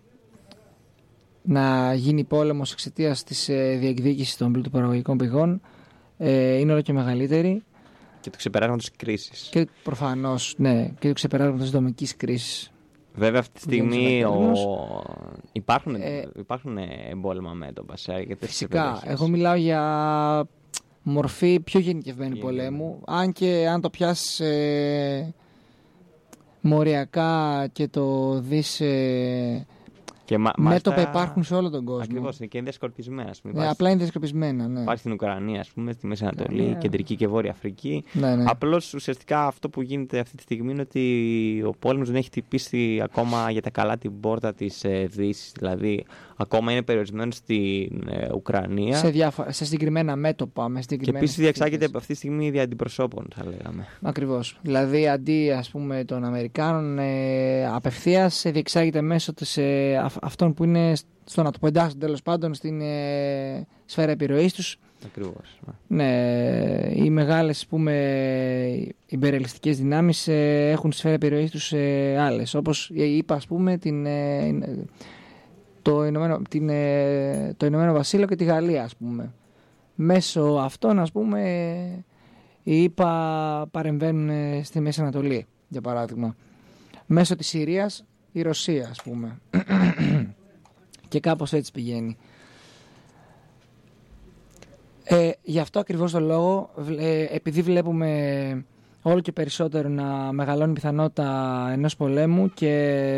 να γίνει πόλεμος εξαιτίας της ε, διεκδίκησης των πλουτοπαραγωγικών πηγών ε, είναι όλο και μεγαλύτερη. Και το ξεπεράσματος της κρίσης. Και προφανώς, ναι, και το ξεπεράσματος της δομικής κρίσης. Βέβαια αυτή τη που γίνεται στιγμή στο ο... τέλος. υπάρχουν, Ε, υπάρχουν εμπόλεμα μέτωπα σε αρκετές Φυσικά, περιοχές. εγώ μιλάω για μορφή πιο γενικευμένη Γενικευμένη. πολέμου. Αν και αν το πιάσεις ε, μοριακά και το δεις, ε, Και μα, μέτωπα μάλιστα, υπάρχουν σε όλο τον κόσμο. Ακριβώς, είναι και διασκορπισμένα. ας πούμε. Ναι, Υπάρχει- απλά είναι διασκοπισμένα, ναι. Υπάρχει στην Ουκρανία, ας πούμε, στη Μέση Ανατολή, Ναι. Κεντρική και Βόρεια Αφρική. Ναι, ναι. Απλώς ουσιαστικά αυτό που γίνεται αυτή τη στιγμή είναι ότι ο πόλεμος δεν έχει χτυπήσει ακόμα για τα καλά την πόρτα της ε, Δύσης. Δηλαδή, ακόμα είναι περιορισμένο στην ε, Ουκρανία. Σε, διάφο- σε συγκεκριμένα μέτωπα, με Και συγκεκριμένες επίσης διεξάγεται συνθήκες. αυτή τη στιγμή δια αντιπροσώπων, θα λέγαμε. Ακριβώς. Δηλαδή, αντί, ας πούμε, των Αμερικάνων, ε, απευθείας ε, διεξάγεται μέσω της, ε, αυ- αυτών που είναι στο να το πεντάσουν, τέλος πάντων, στην ε, σφαίρα επιρροής τους. Ακριβώς. Ναι, οι μεγάλες, ας πούμε, ιμπεριαλιστικές δυνάμεις ε, έχουν σφαίρα επιρροής τους ε, άλλες. Όπως είπα, ας πούμε, την, ε, το, Ηνωμένο, την, ε, το Ηνωμένο Βασίλειο και τη Γαλλία, ας πούμε. Μέσω αυτών, ας πούμε, οι ΗΠΑ παρεμβαίνουν στη Μέση Ανατολή, για παράδειγμα. Μέσω της Συρίας η Ρωσία, ας πούμε. Και κάπως έτσι πηγαίνει. Ε, γι' αυτό ακριβώς το λόγο, ε, επειδή βλέπουμε όλο και περισσότερο να μεγαλώνει η πιθανότητα ενός πολέμου και,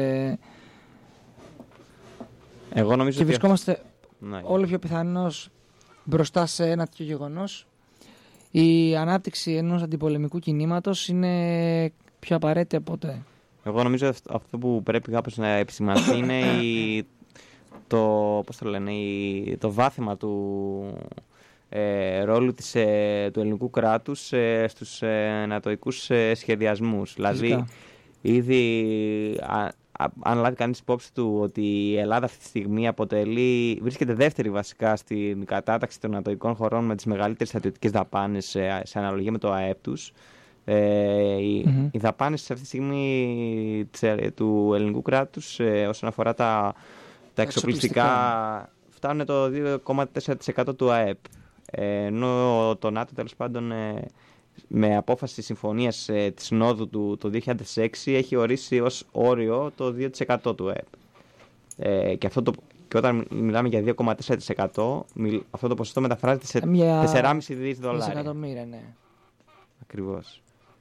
Εγώ νομίζω και ότι... βρισκόμαστε Ναι. όλο πιο πιθανώς μπροστά σε ένα τέτοιο γεγονός, η ανάπτυξη ενός αντιπολεμικού κινήματος είναι πιο απαραίτητη από ποτέ. Εγώ νομίζω αυ- αυτό που πρέπει κάπως να επισημανθεί είναι η, το, πώς το λένε, η, το βάθημα του ε, ρόλου της, ε, του ελληνικού κράτους ε, στους ε, νατοικούς ε, σχεδιασμούς. Δηλαδή, Φυσικά. ήδη α, α, αν λάβει κανείς υπόψη του ότι η Ελλάδα αυτή τη στιγμή αποτελεί, βρίσκεται δεύτερη βασικά στην κατάταξη των νατοικών χωρών με τις μεγαλύτερες στρατιωτικές δαπάνες σε, σε αναλογία με το ΑΕΠ τους. Ε, οι, Μμμ. οι δαπάνες αυτή τη στιγμή της, ε, του ελληνικού κράτους ε, όσον αφορά τα, τα εξοπλιστικά φτάνουν το δύο κόμμα τέσσερα τοις εκατό του ΑΕΠ. Ε, ενώ το ΝΑΤΟ τέλος πάντων ε, με απόφαση συμφωνίας ε, της Συνόδου του το δύο χιλιάδες έξι έχει ορίσει ως όριο το δύο τοις εκατό του ΑΕΠ. Ε, και, αυτό το, και όταν μιλάμε για δύο κόμμα τέσσερα τοις εκατό μιλ- αυτό το ποσοστό μεταφράζεται σε Μια τέσσερα κόμμα πέντε δις δολάρια. δισεκατομμύρια, ναι. Ακριβώς.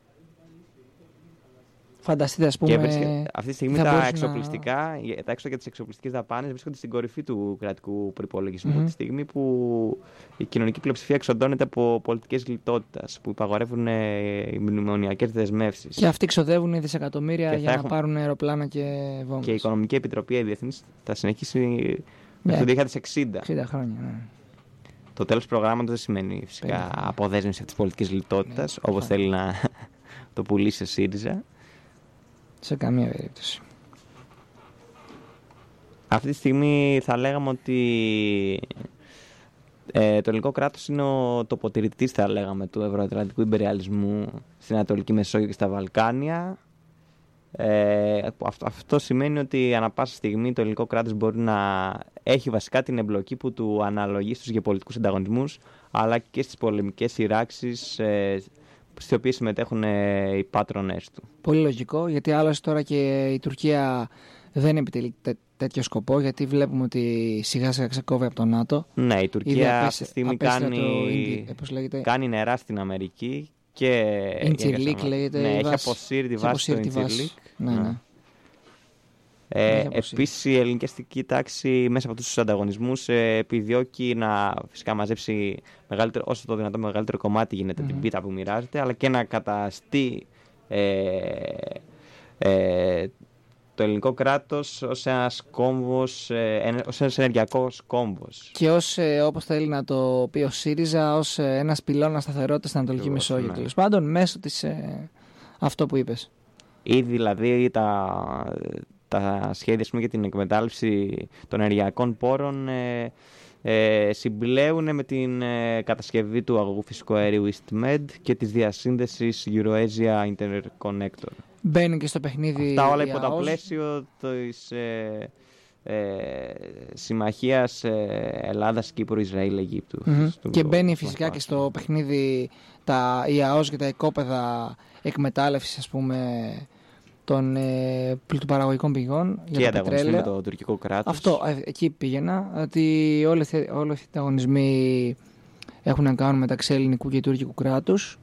Φανταστείτε, ας Και πούμε. βρίσκεται- αυτή τη στιγμή θα τα μπορούσε εξοπλιστικά, τα έξοδα για τις εξοπλιστικές δαπάνες βρίσκονται στην κορυφή του κρατικού προϋπολογισμού. Μμμ. Τη στιγμή που η κοινωνική πλειοψηφία εξοντώνεται από πολιτικές λιτότητας που υπαγορεύουν ε, οι μνημονιακές δεσμεύσεις. Και αυτοί ξοδεύουν δισεκατομμύρια Και θα για να έχουν- πάρουν αεροπλάνα και βόμβες. Και η Οικονομική Επιτροπή η Διεθνής θα συνεχίσει μέχρι Ναι. το δύο χιλιάδες εξήντα. εξήντα χρόνια, ναι. Το τέλος του προγράμματος δεν σημαίνει φυσικά πενήντα χρόνια. αποδέσμευση της πολιτικής λιτότητας, Ναι, όπως σωστά. θέλει να το πουλήσει ο ΣΥΡΙΖΑ. Σε καμία περίπτωση. Αυτή τη στιγμή θα λέγαμε ότι ε, το ελληνικό κράτος είναι ο τοποτηρητής, θα λέγαμε, του ευρωατλαντικού ιμπεριαλισμού στην Ανατολική Μεσόγειο και στα Βαλκάνια. Ε, αυτό, αυτό σημαίνει ότι ανά πάσα στιγμή το ελληνικό κράτος μπορεί να έχει βασικά την εμπλοκή που του αναλογεί στους γεωπολιτικούς ανταγωνισμούς, αλλά και στις πολεμικές σειράξεις ε, στις οποίες συμμετέχουν ε, οι πάτρονες του. Πολύ λογικό, γιατί άλλωστε τώρα και η Τουρκία δεν επιτελεί τέ- τέτοιο σκοπό, γιατί βλέπουμε ότι σιγά σιγά ξεκόβει από το ΝΑΤΟ. Ναι, η Ήδη Τουρκία απέσαι- αυτή τη στιγμή απέστειλε κάνει, το Ιντι- ε, πώς λέγεται? κάνει νερά στην Αμερική και... Incirlik για- λέγεται. Ναι, η έχει βάση. αποσύρει τη Έχει βάση του αποσύρει τη βάση. Incirlik. Ναι, ναι. Ε, Έχει αποσύρει. επίσης η ελληνική αστική τάξη μέσα από αυτούς τους ανταγωνισμούς ε, επιδιώκει να φυσικά μαζέψει μεγαλύτερο, όσο το δυνατόν μεγαλύτερο κομμάτι γίνεται την Μμμ. πίτα που μοιράζεται, αλλά και να καταστεί ε, ε, το ελληνικό κράτος ως ένας κόμβος, ε, ένα- ως ένας ενεργειακός κόμβος. Και ως, ε, όπως θέλει να το πει ο ΣΥΡΙΖΑ, ως ε, ένας πυλώνας σταθερότητας στην Ανατολική Ακριβώς, Μεσόγειο. ναι. Τέλος πάντων, μέσω της ε, αυτό που είπες. Ήδη δηλαδή τα, τα σχέδια, ας πούμε, για την εκμετάλλευση των ενεργειακών πόρων ε, ε, συμπλέουν με την ε, κατασκευή του αγωγού φυσικού αερίου EastMed και της διασύνδεσης Eurasia Interconnector. Μπαίνει και στο παιχνίδι. Αυτά όλα η υπό το ΑΟΣ. πλαίσιο της ε, ε, συμμαχίας ε, Ελλάδας, Κύπρου, Ισραήλ, Αιγύπτου. Μμμ. στον Και κο- μπαίνει στον φυσικά χώρο. και στο παιχνίδι τα η ΑΟΣ και τα οικόπεδα εκμετάλλευσης, ας πούμε, των ε, πλουτοπαραγωγικών πηγών Και για τα ανταγωνιστεί με πετρέλαια. το τουρκικό κράτος. Αυτό, ε, εκεί πήγαινα, ότι όλοι, θε- όλοι αυτοί οι ανταγωνισμοί έχουν να κάνουν μεταξύ ελληνικού και τουρκικού κράτους.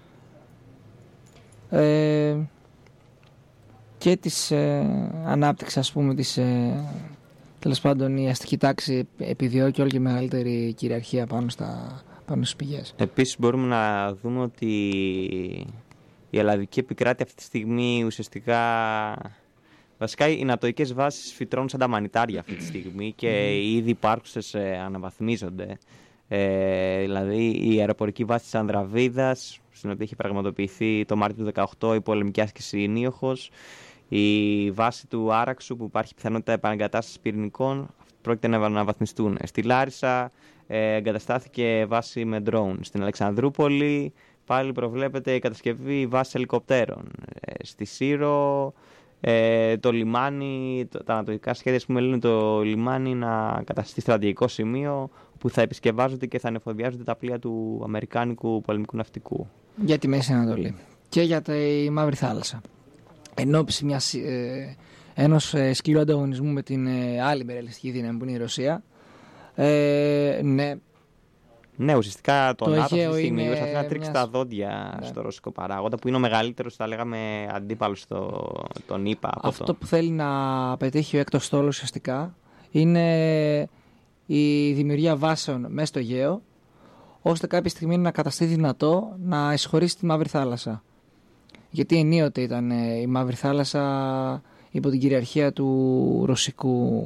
Ε, και της ε, ανάπτυξης, ας πούμε, της, ε, τέλος πάντων η αστική τάξη επιδιώκει όλο και μεγαλύτερη κυριαρχία πάνω, στα, πάνω στις πηγές. Επίσης μπορούμε να δούμε ότι η ελλαδική επικράτεια αυτή τη στιγμή ουσιαστικά... Βασικά οι νατοικές βάσεις φυτρώνουν σαν τα μανιτάρια αυτή τη στιγμή και οι ήδη υπάρχουσες ε, αναβαθμίζονται. Ε, δηλαδή η αεροπορική βάση της Ανδραβίδας, στην οποία έχει πραγματοποιηθεί το Μάρτιο του δύο χιλιάδες δεκαοκτώ η πολεμική άσκηση Ινίοχος, η βάση του Άραξου που υπάρχει πιθανότητα επαναγκατάστασης πυρηνικών, πρόκειται να αναβαθμιστούν. Στη Λάρισα ε, εγκαταστάθηκε βάση με ντρόουν. Στην Αλεξανδρούπολη πάλι προβλέπεται η κατασκευή βάσης ελικοπτέρων. Ε, στη Σύρο ε, το λιμάνι, το, τα ανατολικά σχέδια που λένε το λιμάνι να καταστεί στρατηγικό σημείο που θα επισκευάζονται και θα ανεφοδιάζονται τα πλοία του Αμερικάνικου πολεμικού ναυτικού. Για τη Μέση Ανατολή και για τη Μαύρη Θάλασσα. Εν ώψη μιας ε, ενός ε, σκληρού ανταγωνισμού με την ε, άλλη υπερελιστική δύναμη που είναι η Ρωσία. Ε, ναι. Ναι, ουσιαστικά το, Το ΝΑΤΟ αυτή Αιγαίο τη στιγμή είναι προσπαθεί να τρίξει μιας- τα δόντια Ναι. στο ρωσικό παράγοντα, που είναι ο μεγαλύτερος, θα λέγαμε, αντίπαλος στο, τον ΗΠΑ. Από Αυτό το... που θέλει να πετύχει ο έκτος στόλος ουσιαστικά είναι η δημιουργία βάσεων μέσα στο Αιγαίο, ώστε κάποια στιγμή να καταστεί δυνατό να εισχωρήσει τη Μαύρη Θάλασσα. Γιατί ενίοτε ήταν ε, η Μαύρη Θάλασσα υπό την κυριαρχία του ρωσικού,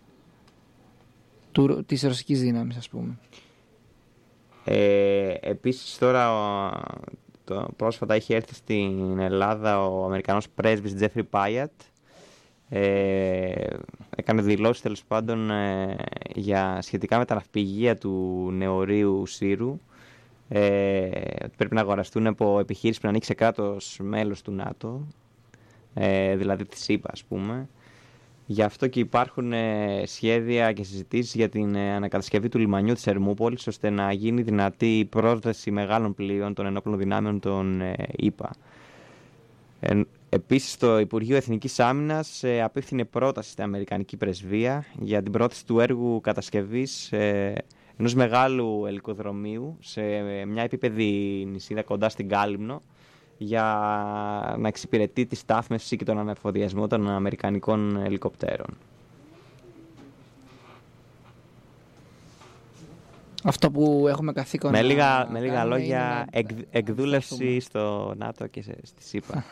του, της ρωσικής δύναμης, ας πούμε. Ε, επίσης τώρα ο- το, πρόσφατα είχε έρθει στην Ελλάδα ο Αμερικανός πρέσβης Τζέφρι Πάιατ. Ε, έκανε δηλώσεις τέλος πάντων ε, για, σχετικά με τα ναυπηγεία του νεορείου Σύρου. Ε, ότι πρέπει να αγοραστούν από επιχείρηση που να ανοίξει σε κράτος μέλος του ΝΑΤΟ, ε, δηλαδή της ΗΠΑ ας πούμε. Γι' αυτό και υπάρχουν ε, σχέδια και συζητήσεις για την ε, ανακατασκευή του λιμανιού της Ερμούπολης, ώστε να γίνει δυνατή η πρόσβαση μεγάλων πλοίων των ενόπλων δυνάμεων των ε, ΗΠΑ. Ε, επίσης, το Υπουργείο Εθνικής Άμυνας ε, απίφθινε πρόταση στην Αμερικανική Πρεσβεία για την πρόθεση του έργου κατασκευής ε, ενός μεγάλου ελικοδρομίου σε ε, μια επίπεδη νησίδα κοντά στην Κάλυμνο, για να εξυπηρετεί τη στάθμευση και τον ανεφοδιασμό των αμερικανικών ελικοπτέρων. Αυτό που έχουμε καθήκον Με να λίγα, με λίγα κάνουμε λόγια, είναι να- εκ, να εκδούλευση ευχαριστούμε. στο ΝΑΤΟ και σε, στη ΣΥΠΑ.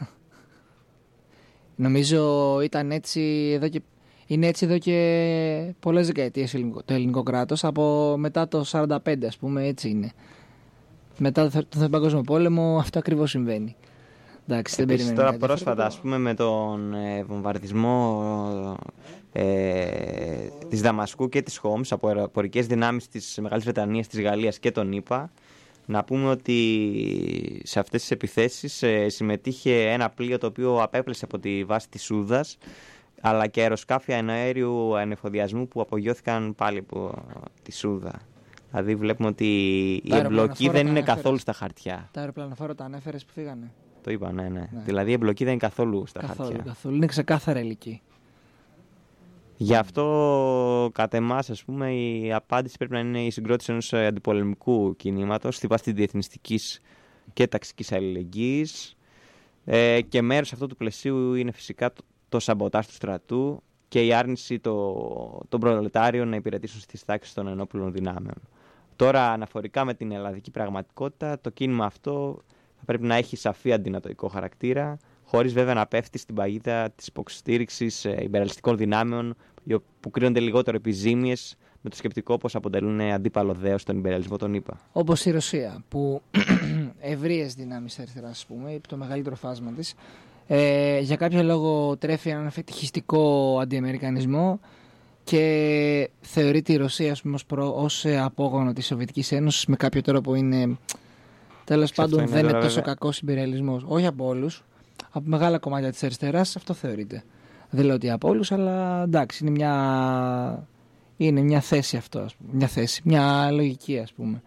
Νομίζω ήταν έτσι εδώ και, είναι έτσι εδώ και πολλές δεκαετίες ελληνικό- το ελληνικό κράτος, από μετά το σαράντα πέντε ας πούμε, έτσι είναι. Μετά το, Δε- το Δεύτερο Παγκόσμιο Πόλεμο αυτό ακριβώς συμβαίνει. Εντάξει, δεν Επίσης περιμένουμε τώρα κάτι πρόσφατα, διαφορετικό. ας πούμε, με τον ε, βομβαρδισμό ε, της Δαμασκού και της Χόμς από αεροπορικές δυνάμεις της Μεγάλης Βρετανίας, της Γαλλίας και των ΗΠΑ, να πούμε ότι σε αυτές τις επιθέσεις ε, συμμετείχε ένα πλοίο το οποίο απέπλεσε από τη βάση της Σούδας, αλλά και αεροσκάφια εναέριου ανεφοδιασμού που απογειώθηκαν πάλι από τη Σούδα. Δηλαδή βλέπουμε ότι η Τα εμπλοκή αεροπλανοφόρα δεν τα είναι ανέφερες. καθόλου στα χαρτιά. Τα αεροπλανοφόρα τα ανέφερες που φύγανε. Το είπα, ναι, ναι. Ναι. Δηλαδή η εμπλοκή δεν είναι καθόλου στα Καθόλου, χαρτιά. καθόλου. Είναι ξεκάθαρα ηλική. Γι' αυτό, κατ' εμάς, ας πούμε, η απάντηση πρέπει να είναι η συγκρότηση ενός ε, αντιπολεμικού κινήματος στη βάση της διεθνιστικής και ταξικής αλληλεγγύης, ε, και μέρος αυτού του πλαισίου είναι φυσικά το, το σαμποτάζ του στρατού και η άρνηση το, των προλετάριων να υπηρετήσουν στις τάξεις των ενόπλων δυνάμεων. Τώρα, αναφορικά με την ελλαδική πραγματικότητα, το κίνημα αυτό θα πρέπει να έχει σαφή αντινατοϊκό χαρακτήρα, χωρίς βέβαια να πέφτει στην παγίδα της υποστήριξης ε, υπεραλιστικών δυνάμεων που κρίνονται λιγότερο επιζήμιες, με το σκεπτικό πως αποτελούν αντίπαλο δέος στον υπεραλισμό των ΗΠΑ. Όπως η Ρωσία, που ευρείες δυνάμεις αριστεράς, ας πούμε, το μεγαλύτερο φάσμα της, ε, για κάποιο λόγο τρέφει έναν φετιχιστικό αντιαμερικανισμό και θεωρεί τη Ρωσία, ας πούμε, ως, προ, ως ε, απόγονο της Σοβιετικής Ένωσης, με κάποιο τρόπο είναι, τέλος Σε αυτό πάντων, είναι δεν είναι τώρα, τόσο βέβαια. κακός υπεραλισμός. Όχι από όλους, από μεγάλα κομμάτια της αριστεράς αυτό θεωρείται. Δεν λέω ότι από όλους, αλλά εντάξει, είναι μια, είναι μια θέση αυτό, ας πούμε, μια θέση, μια λογική, ας πούμε.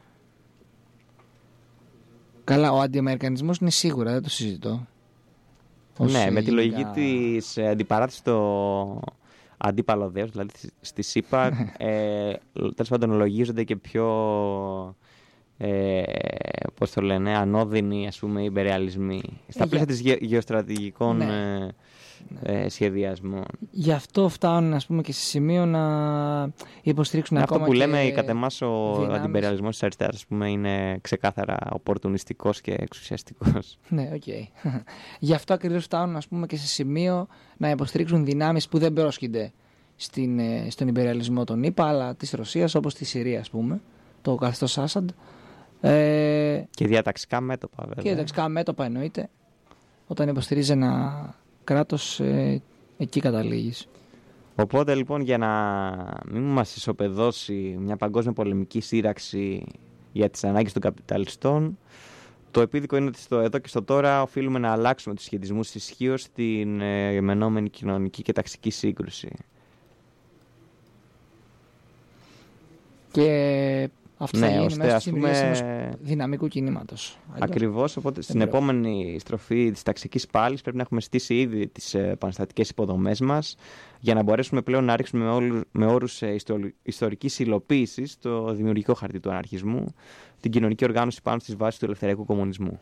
Καλά, ο αντιαμερικανισμός είναι σίγουρα, δεν το συζητώ. Ως, Ναι, ε, με τη γενικά- λογική της ε, αντιπαράθεσης στο αντίπαλο δέος, δηλαδή στη ΣΥΠΑ, ε, τέλος πάντων λογίζονται και πιο, ε, πώς το λένε, ανώδυνοι, ας πούμε, υπερεαλισμοί. Στα Ε, πλαίσια για- της γε- γεωστρατηγικών Ναι. ε, ε, σχεδιασμών. Γι' αυτό φτάνουν, ας πούμε, και σε σημείο να υποστηρίξουν Αυτό ακόμα που και λέμε κατ' εμάς ο δυνάμεις. αντιπεριαλισμός της αριστεράς, ας πούμε, είναι ξεκάθαρα οπορτουνιστικός και εξουσιαστικός. Ναι, οκ. Γι' αυτό ακριβώς φτάνουν, ας πούμε, και σε σημείο να υποστηρίξουν δυνάμεις που δεν πρόσκυνται στην, ε, στον υπεριαλισμό των ΗΠΑ, αλλά της Ρωσίας, όπως τη Συρία, ας πούμε, το καθεστώς Άσαντ. Ε, Και διαταξικά μέτωπα, βέβαια. και ενταξικά μέτωπα εννοείται, όταν υποστηρίζει ένα κράτος, ε, εκεί καταλήγεις. Οπότε λοιπόν, για να μην μας ισοπεδώσει μια παγκόσμια πολεμική σύραξη για τις ανάγκες των καπιταλιστών, το επίδικο είναι ότι στο εδώ και στο τώρα οφείλουμε να αλλάξουμε τους σχετισμούς ισχύως στην ε, μενόμενη κοινωνική και ταξική σύγκρουση. Και Αυτό Ναι, θα γίνει ώστε, μέσω ας της δημιουργίας πούμε, ενός δυναμικού κινήματος. Ακριβώς, οπότε στην πρέπει. επόμενη στροφή της ταξικής πάλης πρέπει να έχουμε στήσει ήδη τις ε, επαναστατικές υποδομές μας για να μπορέσουμε πλέον να ρίξουμε με, όλους, με όρους ε, ιστορι- ιστορικής υλοποίησης το δημιουργικό χαρτί του αναρχισμού, την κοινωνική οργάνωση πάνω στις βάσεις του ελευθεριακού κομμουνισμού.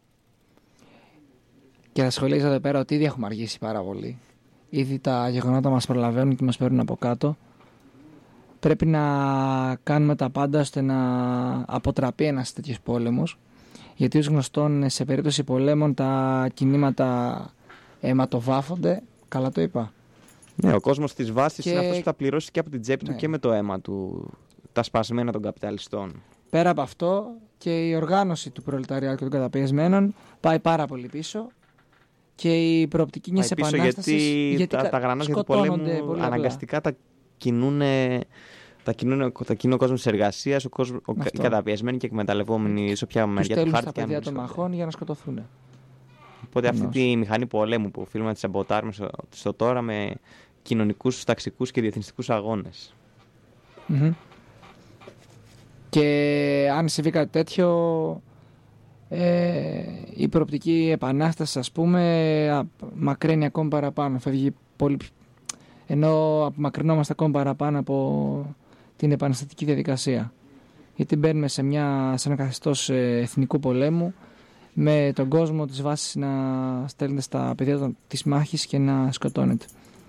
Και θα σχολιάζω εδώ πέρα ότι ήδη έχουμε αργήσει πάρα πολύ. Ήδη τα γεγονότα μας προλαβαίνουν και μας παίρνουν από κάτω. Πρέπει να κάνουμε τα πάντα ώστε να αποτραπεί ένας τέτοιος πόλεμος. Γιατί ως γνωστόν σε περίπτωση πολέμων τα κινήματα αιματοβάφονται. Καλά το είπα. Ναι, ο κόσμος της βάσης Και- είναι αυτός που θα πληρώσει και από την τσέπη Ναι. του και με το αίμα του τα σπασμένα των καπιταλιστών. Πέρα από αυτό και η οργάνωση του προλεταριάτου και των καταπιεσμένων πάει πάρα πολύ πίσω. Και η προοπτική μιας Πάει πίσω επανάστασης γιατί, τα, κα- τα γρανάζια του σκοτώνονται πολέμου πολύ απλά. αναγκαστικά τα κινούνε, τα κινούνε, τα κινούν ο κόσμος της εργασίας, ο κόσμος, ο, οι Αυτό. καταπιεσμένοι και εκμεταλλευόμενοι σε όποια Τους μεριά του στέλνουν χάρτη στα και αν παιδιά των βρίσκονται. μαχών για να σκοτωθούν. Οπότε αυτή Προφανώς. τη μηχανή πολέμου που οφείλουμε να τη σαμποτάρουμε στο, στο τώρα με κοινωνικούς, ταξικούς και διεθνιστικούς αγώνες. Μμμ. Και αν συμβεί κάτι τέτοιο, ε, η προοπτική επανάσταση, ας πούμε, α, μακραίνει ακόμη παραπάνω. Φεύγει πολύ, πιο- ενώ απομακρυνόμαστε ακόμη παραπάνω από την επαναστατική διαδικασία. Γιατί μπαίνουμε σε, μια, σε ένα καθεστώς ε, εθνικού πολέμου με τον κόσμο της βάσης να στέλνεται στα πεδία των- της μάχης και να σκοτώνεται.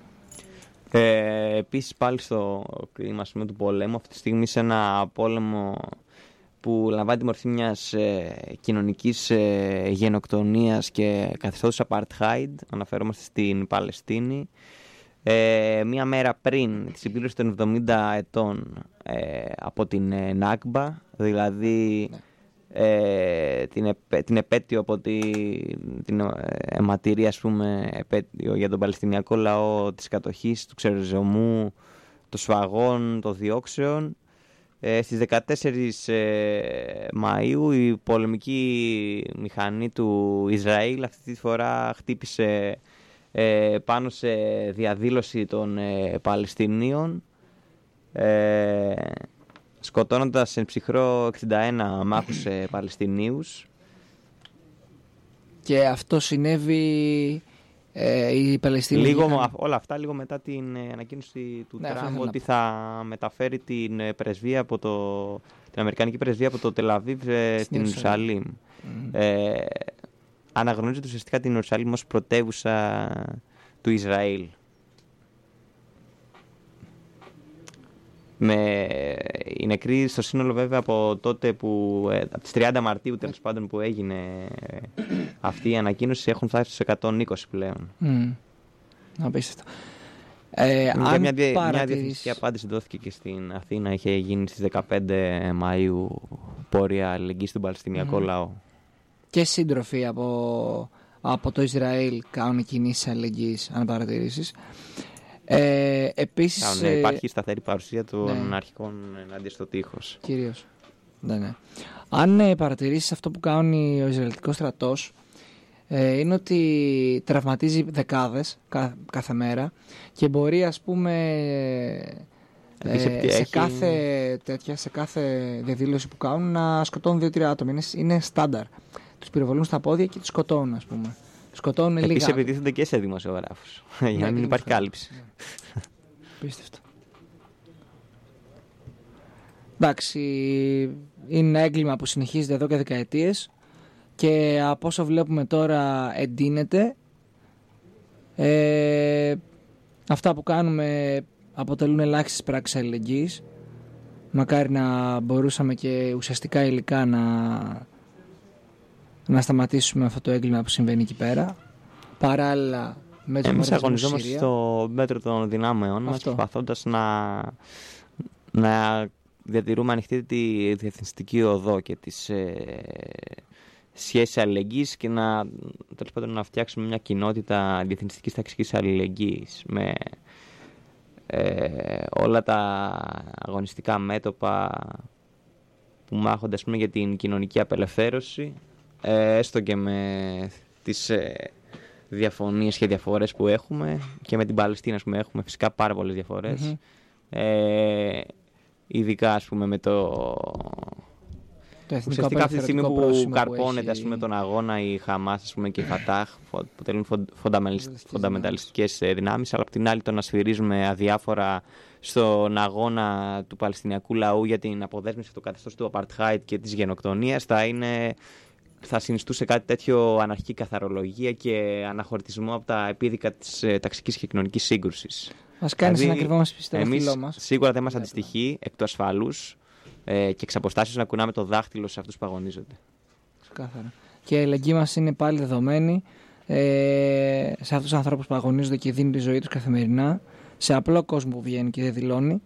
Ε, επίσης πάλι στο κλίμα, ας πούμε, του πολέμου, αυτή τη στιγμή σε ένα πόλεμο που λαμβάνει τη μορφή μιας ε, κοινωνικής ε, γενοκτονίας και καθεστώτος apartheid, αναφέρομαστε στην Παλαιστίνη, ε, μία μέρα πριν τη συμπλήρωση των εβδομήντα ετών ε, από την ε, Νάκμπα, δηλαδή ε, την, επέ, την επέτειο από τη, την ε, αιματηρή, ας πούμε, επέτειο για τον Παλαιστινιακό λαό της κατοχής, του ξεριζωμού, των σφαγών, των διώξεων. Ε, στις δεκατέσσερις ε, Μαΐου η πολεμική μηχανή του Ισραήλ αυτή τη φορά χτύπησε ε, πάνω σε διαδήλωση των ε, Παλαιστινίων, ε, σκοτώνοντας εν ψυχρό εξήντα ένα μάχους ε, Παλαιστινίους. Και αυτό συνέβη ε, η Παλαιστίνη. Λίγο, είχαν- α- όλα αυτά λίγο μετά την ε, ανακοίνωση του Ναι, αυτό Τραμπ ήθελα να ότι πω. θα μεταφέρει την ε, πρεσβεία από το, την Αμερικανική πρεσβεία από το Τελαβίβ ε, στην Ιερουσαλήμ. Ιερουσαλήμ. Μμμ. Ε, αναγνωρίζεται ουσιαστικά την Ιερουσαλήμ ως πρωτεύουσα του Ισραήλ. Με οι νεκροί στο σύνολο βέβαια από τότε που, ε, από τις τριάντα Μαρτίου τέλος πάντων που έγινε ε, αυτή η ανακοίνωση έχουν φτάσει στους εκατόν είκοσι πλέον. Μμμ. Απίστευτο. Ε, Για αν μια, δια- μια παρατηρήσεις- διεθνιστική απάντηση δόθηκε και στην Αθήνα. Είχε γίνει στις δεκαπέντε Μαΐου πορεία αλληλεγγύης στον Παλαιστινιακό Μμμ. λαό. και σύντροφοι από, από το Ισραήλ κάνουν κινήσεις αλληλεγγύης, αν παρατηρήσεις. Ε, επίσης, Κάνουν, ε, υπάρχει σταθερή παρουσία των ναι. αρχικών ενάντια στο τείχος. κυρίως. Ναι, ναι. Αν ε, παρατηρήσεις αυτό που κάνει ο Ισραηλιτικός στρατός, ε, είναι ότι τραυματίζει δεκάδες κα- κάθε μέρα και μπορεί, ας πούμε, ε, Επίσης, σε, έχει- κάθε τέτοια, σε κάθε διαδήλωση που κάνουν να σκοτώνουν δύο-τρία άτομα. Είναι, είναι στάνταρ. Τους πυροβολούν στα πόδια και τους σκοτώνουν, ας πούμε. Σκοτώνουν λίγα Επίσης άτομα. επιτίθενται και σε δημοσιογράφους. Για να και μην υπάρχει δημοσιογράφους. κάλυψη. Πίστευτο. Εντάξει, είναι ένα έγκλημα που συνεχίζεται εδώ και δεκαετίες και από όσο βλέπουμε τώρα εντείνεται. Ε, αυτά που κάνουμε αποτελούν ελάχιστες πράξεις αλληλεγγύης. Μακάρι να μπορούσαμε και ουσιαστικά υλικά να, να σταματήσουμε αυτό το έγκλημα που συμβαίνει εκεί πέρα. Παράλληλα με τους Εμείς βομβαρδισμούς στη αγωνιζόμαστε Συρία. στο μέτρο των δυνάμεών μας, Αυτό. προσπαθώντας να, να διατηρούμε ανοιχτή τη διεθνιστική οδό και τις ε, σχέσεις αλληλεγγύης και να, τέλος πάντων, να φτιάξουμε μια κοινότητα διεθνιστικής ταξικής αλληλεγγύης με ε, όλα τα αγωνιστικά μέτωπα που μάχονται, ας πούμε, για την κοινωνική απελευθέρωση, ε, έστω και με τις ε, διαφωνίες και διαφορές που έχουμε, και με την Παλαιστίνη, ας πούμε, έχουμε φυσικά πάρα πολλές διαφορές. Μμμ. Ε, ειδικά, ας πούμε, με το εθνικό ουσιαστικά αυτή τη στιγμή που απελευθερωτικό καρπώνεται που έχει... ας πούμε, τον αγώνα η Χαμάς ας πούμε, και η Φατάχ, που αποτελούν φονταμενταλιστικές δυνάμεις, αλλά απ' την άλλη το να σφυρίζουμε αδιάφορα στον αγώνα του Παλαιστινιακού λαού για την αποδέσμευση από το καθεστώς του Απαρτχάιτ και της γενοκτονίας θα είναι. Θα συνιστούσε κάτι τέτοιο αναρχική καθαρολογία και αναχωρητισμό από τα επίδικα της ε, ταξικής και κοινωνικής σύγκρουσης. Μας κάνει δηλαδή, να κρυβόμαστε στο φίλο μας. Σίγουρα δεν μας αντιστοιχεί εκ του ασφαλούς ε, και εξ αποστάσεως να κουνάμε το δάχτυλο σε αυτούς που αγωνίζονται. Ξεκάθαρα. Και η ελεγγύη μας είναι πάλι δεδομένη ε, σε αυτούς τους ανθρώπους που αγωνίζονται και δίνουν τη ζωή τους καθημερινά, σε απλό κόσμο που βγαίνει και δεν δηλώνει,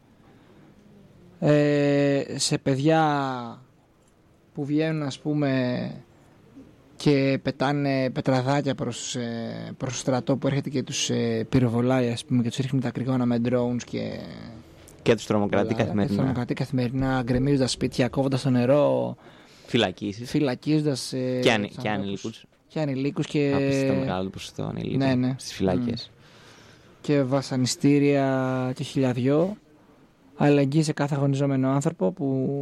ε, σε παιδιά που βγαίνουν ας πούμε και πετάνε πετραδάκια προς, ε, προς το στρατό που έρχεται και τους ε, πυροβολάει ας πούμε, και τους ρίχνει τα κρυγόνα με drones και, και τους τρομοκρατεί καθημερινά. Και τους τρομοκρατεί καθημερινά, γκρεμίζοντας σπίτια, κόβοντας το νερό, φυλακίσεις, φυλακίζοντας ε, και, αν, και ανηλίκους. Και ανηλίκους και... Απίστευτα μεγάλο ποσοστό ανηλίκων ναι, ναι. στις φυλακές. Mm. Και βασανιστήρια και χιλιαδιό. Αλληλεγγύη σε κάθε αγωνιζόμενο άνθρωπο που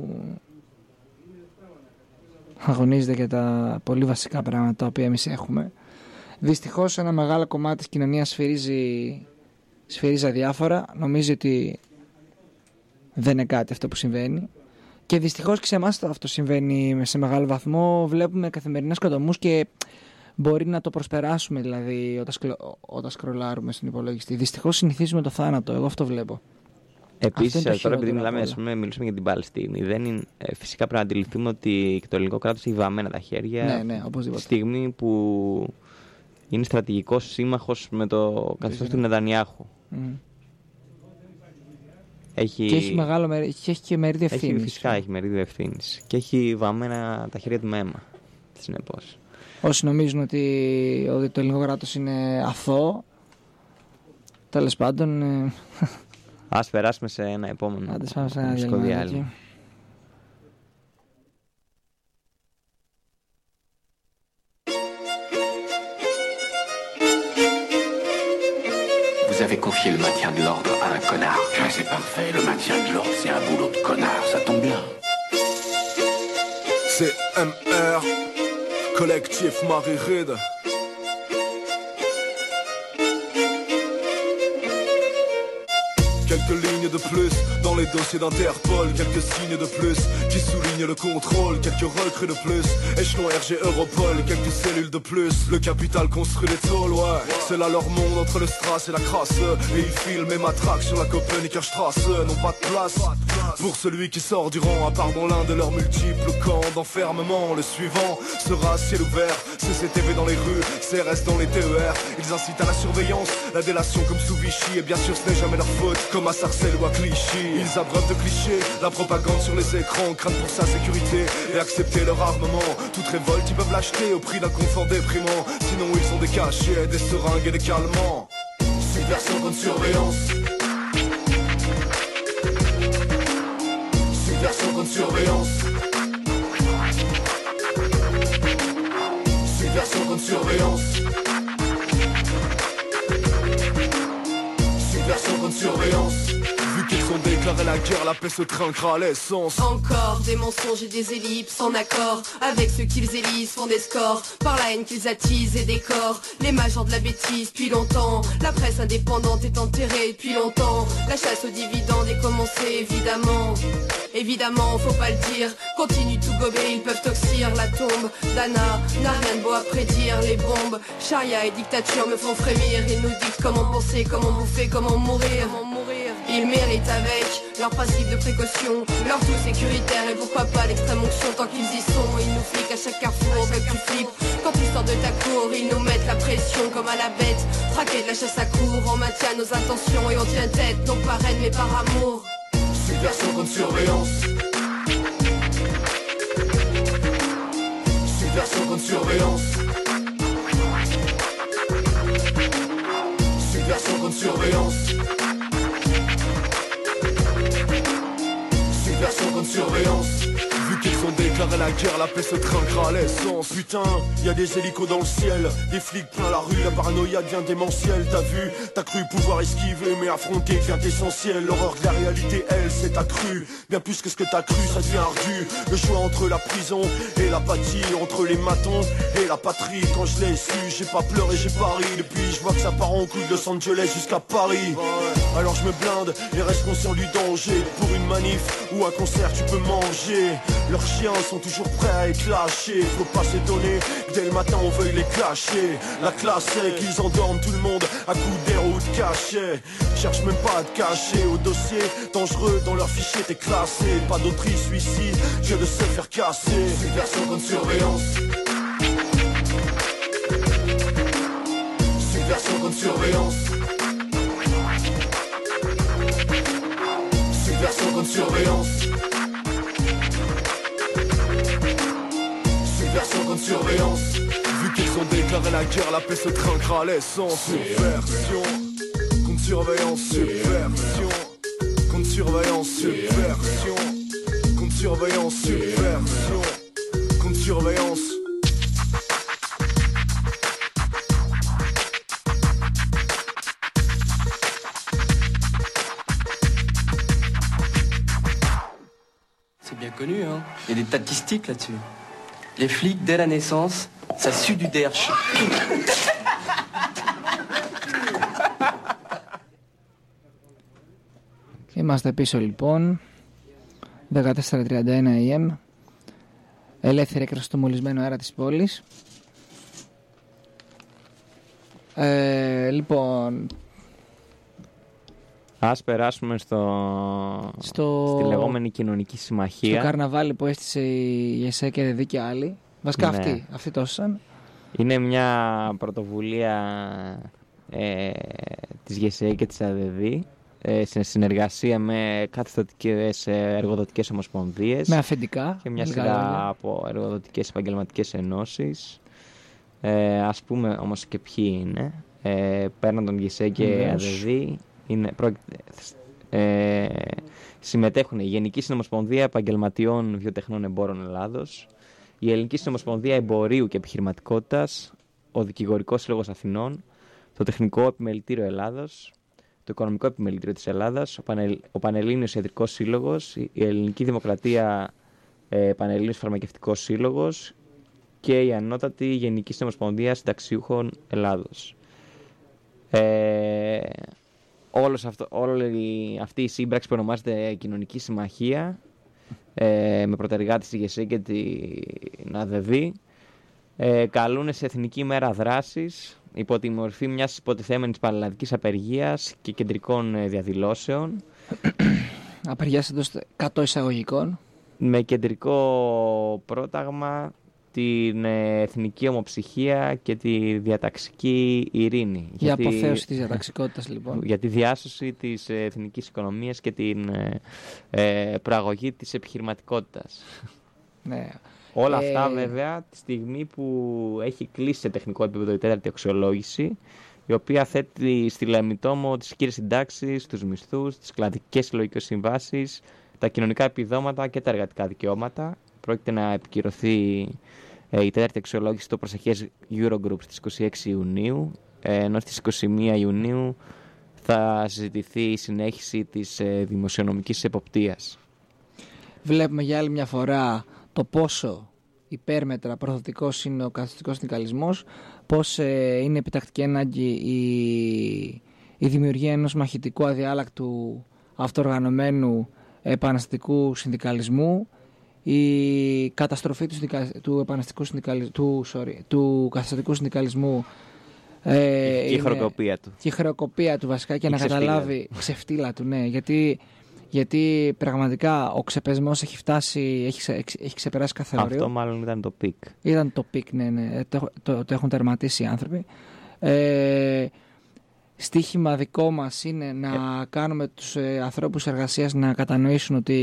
αγωνίζεται για τα πολύ βασικά πράγματα τα οποία εμείς έχουμε. Δυστυχώς ένα μεγάλο κομμάτι της κοινωνίας σφυρίζει, σφυρίζει αδιάφορα. Νομίζει ότι δεν είναι κάτι αυτό που συμβαίνει. Και δυστυχώς και σε εμάς αυτό συμβαίνει σε μεγάλο βαθμό. Βλέπουμε καθημερινά σκοτωμούς και μπορεί να το προσπεράσουμε δηλαδή όταν, σκλο... όταν σκρολάρουμε στον υπολογιστή. Δυστυχώς συνηθίζουμε το θάνατο. Εγώ αυτό βλέπω. Επίσης, τώρα επειδή μιλάμε, ας πούμε, μιλούσαμε για την Παλαιστίνη, δεν είναι, ε, φυσικά πρέπει να αντιληφθούμε ότι και το ελληνικό κράτος έχει βαμμένα τα χέρια. Ναι, ναι, οπωσδήποτε. Στη στιγμή που είναι στρατηγικός σύμμαχος με το καθεστώς του Νετανιάχου. Mm. Έχει... Και έχει μεγάλο μερί... και έχει και μερίδιο ευθύνης. Φυσικά έχει μερίδιο ευθύνης. Και έχει βαμμένα τα χέρια του με αίμα. Συνεπώς. Όσοι νομίζουν ότι, ότι το ελληνικό κράτος είναι αθώο, τέλος πάντων. Ε... Ας περάσουμε σε ένα επόμενο Άντε, πάμε σε ένα μουσικό διάλειμμα. Vous avez confié le maintien de l'ordre à un connard. Ah, c'est parfait, le maintien de l'ordre, c'est un boulot de connard, ça tombe bien. C'est M R, collectif Marie-Ride. Quelques lignes de plus dans les dossiers d'Interpol, quelques signes de plus qui soulignent le contrôle, quelques recrues de plus, échelon R G Europol, quelques cellules de plus, le capital construit les tôles, ouais. C'est là leur monde entre le strass et la crasse, et ils filment et matraquent sur la Coperniker Strasse, n'ont pas de place pour celui qui sort du rang, à part dans l'un de leurs multiples camps d'enfermement. Le suivant sera à ciel ouvert, C C T V dans les rues, C R S dans les T E R. Ils incitent à la surveillance, la délation comme sous Vichy, et bien sûr ce n'est jamais leur faute, comme à Sarcelles ou à Clichy. Ils abreuvent de clichés, la propagande sur les écrans, craignent pour sa sécurité et accepter leur armement. Toute révolte ils peuvent l'acheter au prix d'un confort déprimant, sinon ils ont des cachets, des seringues et des calmants. Subversion contre surveillance. Subversion contre surveillance. Subversion contre surveillance. Subversion contre surveillance. Vu qu'ils ont déclaré la guerre, la paix se trinquera à l'essence. Encore des mensonges et des ellipses en accord avec ceux qu'ils élisent, font des scores par la haine qu'ils attisent et décorent. Les majors de la bêtise depuis longtemps. La presse indépendante est enterrée depuis longtemps. La chasse aux dividendes est commencée évidemment. Évidemment, faut pas le dire. Continue tout gober, ils peuvent toxir la tombe. Dana n'a rien de beau à prédire. Les bombes, charia et dictature me font frémir. Ils nous disent comment penser, comment bouffer, comment mourir. Ils méritent avec leur passif de précaution, leur tout sécuritaire et pourquoi pas l'extrême onction tant qu'ils y sont. Ils nous fliquent à chaque carrefour, veulent que tu flippes. Quand tu sors de ta cour, ils nous mettent la pression comme à la bête. Traqués de la chasse à cour, on maintient nos intentions et on tient tête, non par haine mais par amour. Subversion contre surveillance. Subversion contre surveillance. Subversion contre surveillance. Subversion contre surveillance. Vu qu'ils qu'ils ont déclaré la guerre, la paix se trinquera à l'essence. Putain, y a des hélicos dans le ciel, des flics plein la rue, la paranoïa devient démentielle. T'as vu, t'as cru pouvoir esquiver, mais affronter devient essentiel. L'horreur de la réalité, elle, s'est accrue. Bien plus que ce que t'as cru, ça devient ardu. Le choix entre la prison et l'apathie, entre les matons et la patrie. Quand je l'ai su, j'ai pas pleuré, j'ai pari. Depuis, je vois que ça part en couille de Los Angeles jusqu'à Paris. Alors je me blinde et reste conscient du danger. Pour une manif ou un concert, tu peux manger. Leurs chiens sont toujours prêts à être lâchés. Faut pas s'étonner que dès le matin on veuille les clasher. La classe c'est qu'ils endorment tout le monde à coups d'air ou de cachet. Cherche même pas à te cacher au dossier dangereux dans leur fichier t'es classé. Pas d'autrice suicide, je de se faire casser. Subversion contre surveillance. Subversion contre surveillance. Subversion contre surveillance. Subversion contre surveillance. Vu qu'ils ont déclaré la guerre, la paix se trinquera à l'essence. Subversion contre surveillance. Subversion contre surveillance. Subversion contre surveillance. Subversion contre surveillance. C'est bien connu, hein. Il y a des statistiques là-dessus. Les flics, dès la naissance, ça sue du derche. Είμαστε πίσω λοιπόν. δεκατέσσερα τριάντα ένα έι εμ. Ελεύθερη έκραση στο μολυσμένο αέρα της πόλης. Ε, λοιπόν... Ας περάσουμε στο... στο... στη λεγόμενη κοινωνική συμμαχία. Στο καρναβάλι που έστησε η ΓΕΣΕ και ΔΕΔΗ και άλλοι. Βασικά Ναι. αυτοί, αυτοί τόσαν. Είναι μια πρωτοβουλία ε, της ΓΕΣΕ και της ΑΔΕΔΗ ε, σε συνεργασία με καθεστωτικές εργοδοτικές ομοσπονδίες Με αφεντικά. και μια με λίγα σειρά λόγια. από εργοδοτικές επαγγελματικές ενώσεις. Ε, ας πούμε όμως και ποιοι είναι. Ε, πέραν τον ΓΕΣΕ και Βεβαίως. ΑΔΕΔΗ είναι, πρόκειται, ε, συμμετέχουν η Γενική Συνομοσπονδία Επαγγελματιών Βιοτεχνών Εμπόρων Ελλάδος, η Ελληνική Συνομοσπονδία Εμπορίου και Επιχειρηματικότητας, ο Δικηγορικός Σύλλογος Αθηνών, το Τεχνικό Επιμελητήριο Ελλάδος, το Οικονομικό Επιμελητήριο της Ελλάδας, ο, Πανελ, ο Πανελλήνιος Ιατρικός Σύλλογος, η Ελληνική Δημοκρατία ε, Πανελλήνιος Φαρμακευτικός Σύλλογος και η Ανώτατη Γενική Συνομοσπονδία Συνταξιούχων Ελλάδος. Ε, όλος αυτό, όλη αυτή η σύμπραξη που ονομάζεται Κοινωνική Συμμαχία ε, με πρωτεργάτη τη ΓΕΣΕ και την ΑΔΕΔΗ ε, καλούν σε Εθνική Μέρα Δράσης υπό τη μορφή μιας υποτιθέμενης πανελλαδικής απεργίας και κεντρικών ε, διαδηλώσεων Απεργίας εντός εκατό εισαγωγικών. με κεντρικό πρόταγμα την ε, εθνική ομοψυχία και τη διαταξική ειρήνη. Για αποθέωση της διαταξικότητας λοιπόν. Για τη διάσωση της ε, εθνικής οικονομίας και την ε, ε, προαγωγή της επιχειρηματικότητας. Ναι. Όλα Ε, αυτά βέβαια τη στιγμή που έχει κλείσει σε τεχνικό επίπεδο η τέταρτη αξιολόγηση, η οποία θέτει στη λεμιτόμο τις κύριες συντάξεις, τους μισθούς, τις κλαδικές συλλογικές συμβάσεις, τα κοινωνικά επιδόματα και τα εργατικά δικαιώματα. Πρόκειται να επικυρωθεί ε, η τέταρτη αξιολόγηση στο προσεχές Eurogroup στις είκοσι έξι Ιουνίου, ε, ενώ στις είκοσι μία Ιουνίου θα συζητηθεί η συνέχιση της ε, δημοσιονομικής εποπτείας. Βλέπουμε για άλλη μια φορά το πόσο υπέρμετρα προδοτικός είναι ο καθεστωτικός συνδικαλισμός, πώς ε, είναι επιτακτική ανάγκη η, η δημιουργία ενός μαχητικού αδιάλακτου αυτοοργανωμένου επαναστατικού συνδικαλισμού, η καταστροφή του, συνδικα... του, επαναστατικού συνδικαλισμού, του, sorry, του καθεστωτικού συνδικαλισμού ε, Και η χρεοκοπία του. και η χρεοκοπία του βασικά και Η να ξεφτύλα καταλάβει ξεφτύλα του, ναι, γιατί, γιατί πραγματικά ο ξεπεσμός έχει φτάσει, έχει, ξε, έχει ξεπεράσει κάθε όριο. Αυτό μάλλον ήταν το πικ. Ήταν το πικ, ναι, ναι, το, το, το έχουν τερματίσει οι άνθρωποι. Ε, στοίχημα δικό μας είναι να ε. κάνουμε τους ε, ανθρώπους εργασίας να κατανοήσουν ότι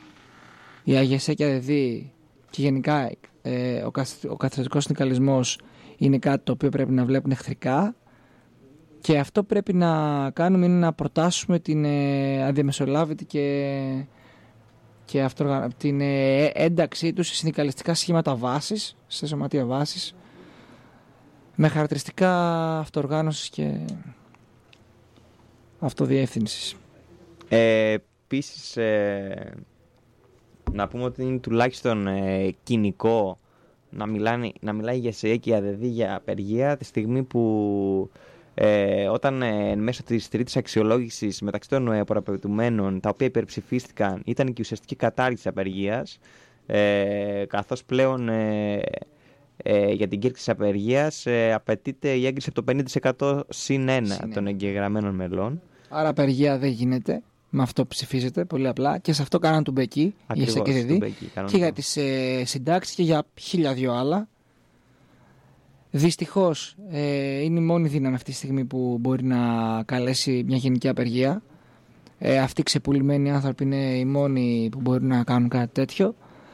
η ΑΓΕΣΕ και ΑΔΕΔΗ και γενικά ε, ο, καθ, ο καθεστωτικός συνδικαλισμός είναι κάτι το οποίο πρέπει να βλέπουν εχθρικά, και αυτό πρέπει να κάνουμε είναι να προτάσουμε την ε, αδιαμεσολάβητη και και αυτοργα... την ε, ένταξή τους σε συνδικαλιστικά σχήματα βάσης, σε σωματεία βάσης, με χαρακτηριστικά αυτοοργάνωσης και αυτοδιεύθυνσης. Ε, επίσης, ε, να πούμε ότι είναι τουλάχιστον ε, κοινικό να, μιλάνε, να μιλάει για ΕΣΕ και η ΑΔΔ για απεργία τη στιγμή που ε, όταν ε, μέσω της τρίτης αξιολόγησης μεταξύ των ε, προαπαιτουμένων, τα οποία υπερψηφίστηκαν, ήταν και η ουσιαστική κατάργηση της απεργίας, ε, καθώς πλέον ε, ε, για την κήρυξη της απεργίας ε, απαιτείται η έγκριση από το πενήντα τοις εκατό συν ένα των εγγεγραμμένων μελών. Άρα απεργία δεν γίνεται. Με αυτό ψηφίζεται πολύ απλά και σε αυτό κάναν του Μπεκί η ΕΣΕ και ΑΔΔ και για τις ε, συντάξεις και για χίλια δυο άλλα. Δυστυχώς ε, είναι η μόνη δύναμη αυτή τη στιγμή που μπορεί να καλέσει μια γενική απεργία. Ε, αυτοί οι ξεπουλημένοι άνθρωποι είναι οι μόνοι που μπορούν να κάνουν κάτι τέτοιο.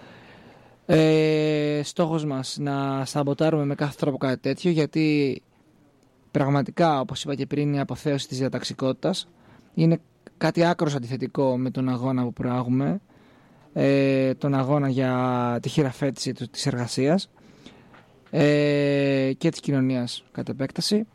Ε, στόχος μας να σαμποτάρουμε με κάθε τρόπο κάτι τέτοιο, γιατί πραγματικά, όπως είπα και πριν, η αποθέωση της διαταξικότητας είναι κάτι άκρως αντιθετικό με τον αγώνα που προάγουμε, ε, τον αγώνα για τη χειραφέτηση της εργασίας ε, και της κοινωνίας κατ' επέκταση.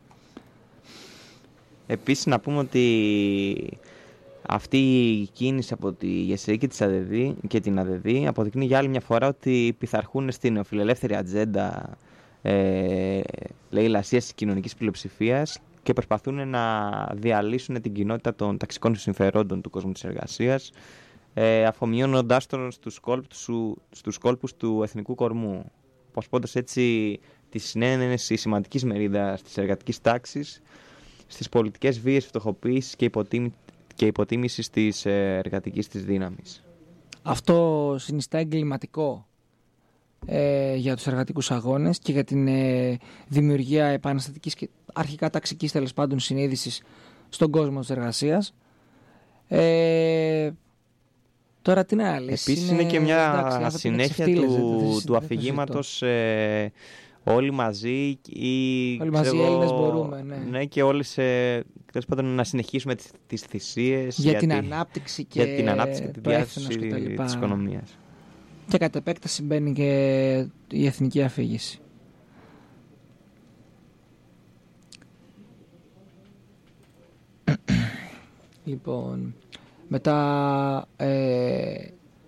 Επίσης να πούμε ότι αυτή η κίνηση από τη ΕΣΕ και, της ΑΔΔ, και την ΑΔΔ αποδεικνύει για άλλη μια φορά ότι πειθαρχούν στην νεοφιλελεύθερη ατζέντα ε, λαιλασίας της κοινωνικής πλειοψηφίας και προσπαθούν να διαλύσουν την κοινότητα των ταξικών συμφερόντων του κόσμου της εργασίας, ε, αφομοιώνοντάς τον στους κόλπους, στους κόλπους του εθνικού κορμού, προσπόντας έτσι τη συνένεση σημαντικής μερίδας της εργατικής τάξης στις πολιτικές βίες φτωχοποίησης και, υποτίμη, και υποτίμησης της εργατικής της δύναμης. Αυτό συνιστά εγκληματικό ε, για τους εργατικούς αγώνες και για την ε, δημιουργία επαναστατικής και αρχικά ταξικής τέλος πάντων συνείδησης στον κόσμο της εργασίας. Ε, τώρα τι να λες. Επίσης είναι, είναι και μια εντάξει, συνέχεια του, του, του αφηγήματος ε, όλοι μαζί ή, όλοι μαζί οι Έλληνες μπορούμε, ναι. ναι, και όλες ε, τέλος πάντων να συνεχίσουμε τις, τις θυσίες για, για την τη, ανάπτυξη και, για την ανάπτυξη και τη διάθεση της οικονομίας. Και κατ' επέκταση μπαίνει και η εθνική αφήγηση. Λοιπόν, μετά ε,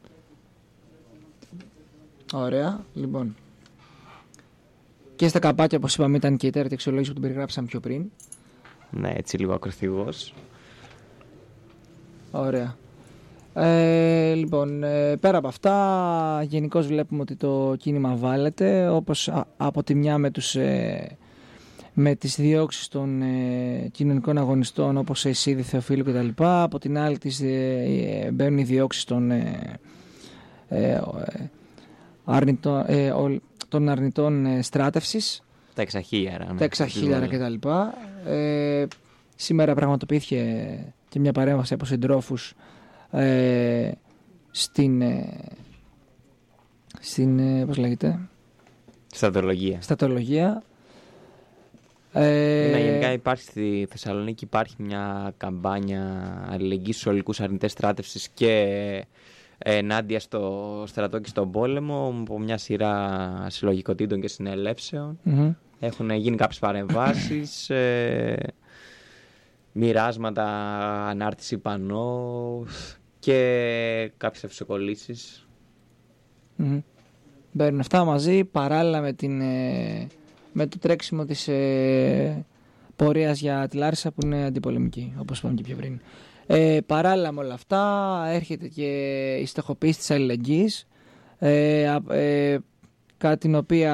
ωραία, λοιπόν και στα καπάκια, όπως είπαμε, ήταν και η τέταρτη αξιολόγηση που την περιγράψαμε πιο πριν. Ναι, έτσι λίγο ακροθυγός. Ωραία. Ε, λοιπόν, ε, πέρα από αυτά, γενικώς βλέπουμε ότι το κίνημα βάλεται, όπως α, από τη μια με, τους, ε, με τις διώξεις των ε, κοινωνικών αγωνιστών, όπως η Σίδη Θεοφίλου κτλ. Από την άλλη τις, ε, μπαίνουν οι διώξεις των, ε, ε, αρνητών, ε, ο, των αρνητών ε, στράτευσης. Τα εξαχίλιαρα. Ναι, τα εξαχίλιαρα κτλ. Ε, σήμερα πραγματοποιήθηκε και μια παρέμβαση από συντρόφους Ε, στην, ε, στην ε, πώς λέγεται, στατολογία. στατολογία. Ε, ναι, γενικά υπάρχει στη Θεσσαλονίκη υπάρχει μια καμπάνια αλληλεγγύης στους ολικούς αρνητές στράτευσης και ενάντια στο στρατό και στον πόλεμο από μια σειρά συλλογικοτήτων και συνελεύσεων. Mm-hmm. Έχουν γίνει κάποιες παρεμβάσεις, ε, μοιράσματα, ανάρτηση πανό και κάποιες ευσοκολλήσεις. Mm-hmm. Μπαίνουν αυτά μαζί παράλληλα με, την, με το τρέξιμο της ε, πορείας για τη Λάρισα που είναι αντιπολεμική, όπως είπαμε και πιο πριν. Ε, παράλληλα με όλα αυτά έρχεται και η στοχοποίηση της αλληλεγγύης, ε, ε, κατά την οποία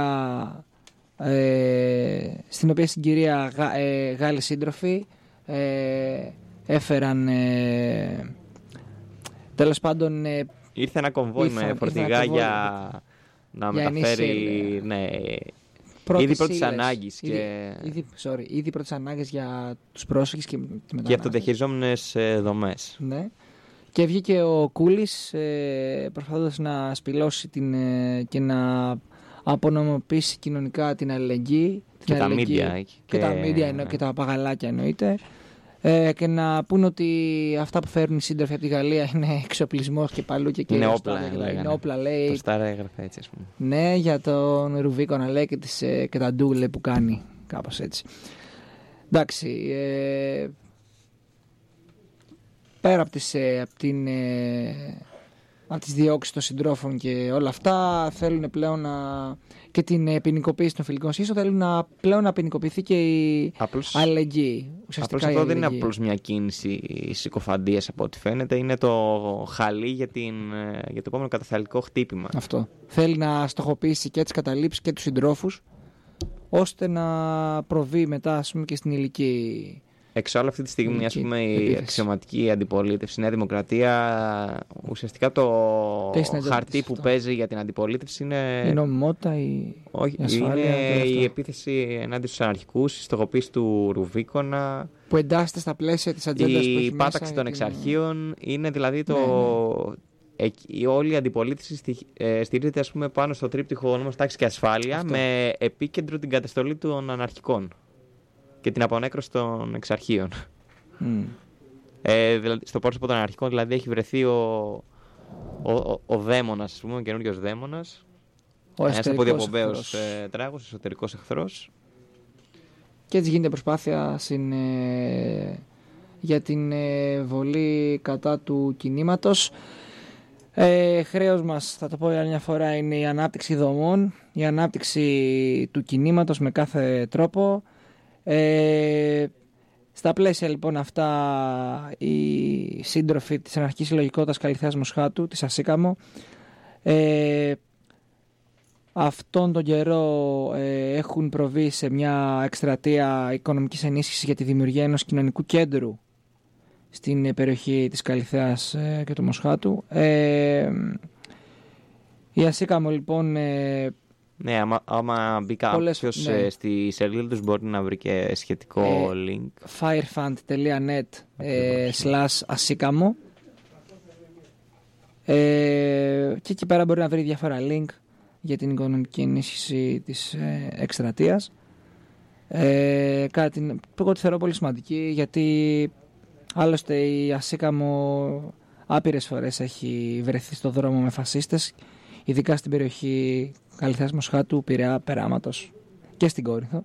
ε, στην οποία συγκυρία Γα, ε, Γάλλοι σύντροφοι ε, έφεραν ε, τέλος πάντων ε, ήρθε ένα κομβόι με φορτηγά για να για μεταφέρει ναι, ήδη πρώτης ανάγκης ήδη, και... ήδη, sorry, ήδη πρώτης ανάγκης για τους πρόσφυγες και, και αυτοδιαχειριζόμενες ε, δομές. Ναι. Και βγήκε ο Κούλης ε, προσπαθώντας να σπηλώσει την, ε, και να απονομοποιήσει κοινωνικά την αλληλεγγύη και την τα αλληλεγγύη, μίντια και, και τα μίντια ναι. Και τα παγαλάκια εννοείται, Ε, και να πούνε ότι αυτά που φέρνουν οι σύντροφοι από τη Γαλλία είναι εξοπλισμός και παλούκια και Είναι στάδια όπλα, και τα- είναι λέγανε. όπλα, λέει. Το Στάρα έγραφε έτσι, ας πούμε. Ναι, για τον Ρουβίκο να λέει και, τις, ε, και τα ντούλε που κάνει. Κάπως έτσι. Εντάξει. Ε, πέρα από, τις, ε, από την... Ε, από τις διώξεις των συντρόφων και όλα αυτά, θέλουν πλέον να... και την ε, ποινικοποίηση των φιλικών σχέσεων, θέλουν να, πλέον να ποινικοποιηθεί και η Απλώς, αλληλεγγύη. Ουσιαστικά απλώς η αυτό δεν είναι αλληλεγγύη. απλώς μια κίνηση συκοφαντίας από ό,τι φαίνεται. Είναι το χαλί για, την, ε, για το επόμενο κατασταλτικό χτύπημα. Αυτό. Θέλει να στοχοποιήσει και τις καταλήψεις και τους συντρόφους, ώστε να προβεί μετά, ας πούμε, και στην ηλική. Εξάλλου αυτή τη στιγμή, ας πούμε, η επίθεση. αξιωματική αντιπολίτευση, η Νέα Δημοκρατία, ουσιαστικά το Τι έχει να χαρτί αντιμετωπίσει που αυτό? παίζει για την αντιπολίτευση είναι, Η νομιμότητα, η, όχι, η ασφάλεια, είναι και αυτό. η επίθεση ενάντια στους αναρχικούς, η στοχοποίηση του Ρουβίκονα, που εντάσσεται στα πλαίσια της ατζέντας που η έχει πάταξη μέσα των για την- εξαρχείων. Είναι δηλαδή το... Ναι, Εκεί, όλη η αντιπολίτευση στη, ε, στηρίζεται, ας πούμε, πάνω στο τρίπτυχο νόμος τάξη και ασφάλεια, Αυτό. με επίκεντρο την καταστολή των αναρχικών και την απονέκρωση των εξαρχείων. Μμ. Ε, δηλαδή, στο πρόσωπο των αναρχικών δηλαδή έχει βρεθεί ο, ο, ο, ο δαίμονας, ας πούμε, ο καινούριος δαίμονας. Ο Ένας εσωτερικός αποδιοπομπαίος εχθρός. ε, τράγος, εσωτερικός εχθρός. Και έτσι γίνεται προσπάθεια στην, ε, για την ε, βολή κατά του κινήματος. Ε, χρέος μας, θα το πω για άλλη μια φορά, είναι η ανάπτυξη δομών, η ανάπτυξη του κινήματος με κάθε τρόπο. Ε, στα πλαίσια λοιπόν αυτά, οι σύντροφοι της Αναρχικής Συλλογικότητας Καλυθέας Μοσχάτου, της Ασίκαμο, ε, αυτόν τον καιρό ε, έχουν προβεί σε μια εκστρατεία οικονομικής ενίσχυσης για τη δημιουργία ενός κοινωνικού κέντρου στην ε, περιοχή της Καλυθέας ε, και του Μοσχάτου. Ε, η Ασίκαμο λοιπόν ε, Ναι, άμα, άμα μπει Πολλές- κάποιος ναι. ε, στη σελίδα τους μπορεί να βρει και σχετικό Ε, link. firefund.net ε, Ακριβώς. slash ασίκαμο ε, και εκεί πέρα μπορεί να βρει διάφορα link για την οικονομική ενίσχυση της ε, εκστρατείας. Ε, κάτι που εγώ τη θεωρώ πολύ σημαντική, γιατί άλλωστε η Ασίκαμο άπειρες φορές έχει βρεθεί στο δρόμο με φασίστες, ειδικά στην περιοχή Καλυθέας Μοσχάτου, Πειραιά, Περάματος και στην Κόρινθο,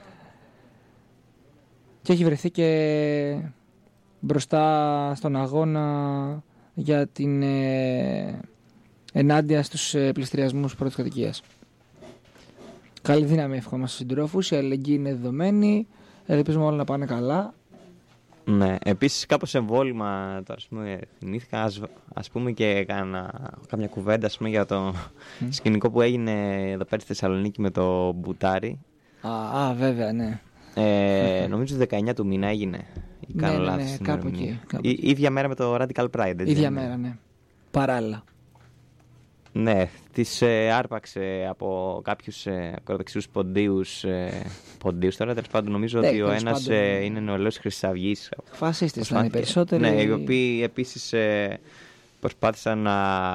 και έχει βρεθεί και μπροστά στον αγώνα για την ε, ενάντια στους ε, πληστηριασμούς πρώτης κατοικίας. Καλή δύναμη εύχομαι στους συντρόφους, η αλληλεγγύη είναι δεδομένη, ελπίζουμε όλα να πάνε καλά. Ναι, επίσης κάπως εμβόλυμα τώρα, ας πούμε, θυμήθηκα, ας, ας πούμε, και κάνα, κάμια κουβέντα, ας πούμε, για το σκηνικό που έγινε εδώ πέρα στη Θεσσαλονίκη με το Μπουτάρι. Α, α βέβαια, ναι. Ε, νομίζω δεκαεννιά του μήνα έγινε. Ή Ναι, κάνω ναι, λάθος ναι, στην κάπου ημερομηνία. εκεί, κάπου Η- εκεί. ίδια μέρα με το Radical Pride, έτσι. Ίδια δεν είναι? μέρα, ναι. Παράλληλα. Ναι, τις ε, άρπαξε από κάποιους ε, ακροδεξιούς ποντίους, ε, ποντίους τώρα, τέλος πάντων νομίζω Ναι, ότι ο τέλος ένας πάντων. ε, είναι νεολαίος Χρυσαυγής. Φασίστες ήταν οι Προσπάθηκε- περισσότεροι. Ναι, οι οποίοι επίσης ε, προσπάθησαν να,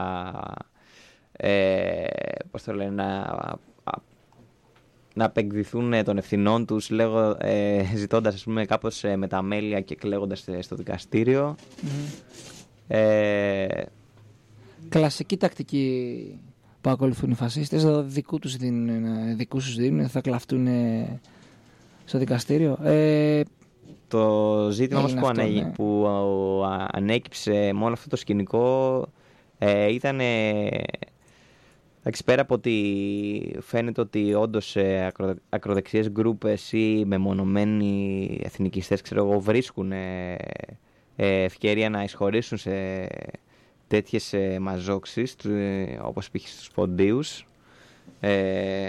ε, πώς το λένε, να, α- να απεκδηθούν των ευθυνών τους, λέγω, ε, ζητώντας, ας πούμε, κάπως ε, μεταμέλεια και κλαίγοντας ε, στο δικαστήριο. Μμμ. Ε, Κλασική τακτική που ακολουθούν οι φασίστες, εδώ δικού τους δίνουν, ε, δικούς τους δίνουν, θα κλαφτούν ε, στο δικαστήριο. Ε, Το ζήτημα όμως Έγινε που, αυτό, ανέ... ναι. που α, ανέκυψε με όλο αυτό το σκηνικό ε, ήταν ε, εντάξει, πέρα από ότι φαίνεται ότι όντως ε, ακρο... ακροδεξιές γκρούπες ή μεμονωμένοι εθνικιστές, ξέρω εγώ, βρίσκουν ε, ε, ευκαιρία να εισχωρήσουν σε τέτοιες ε, μαζόξεις, του- ε, όπως π.χ. στους ποντίους. Ε,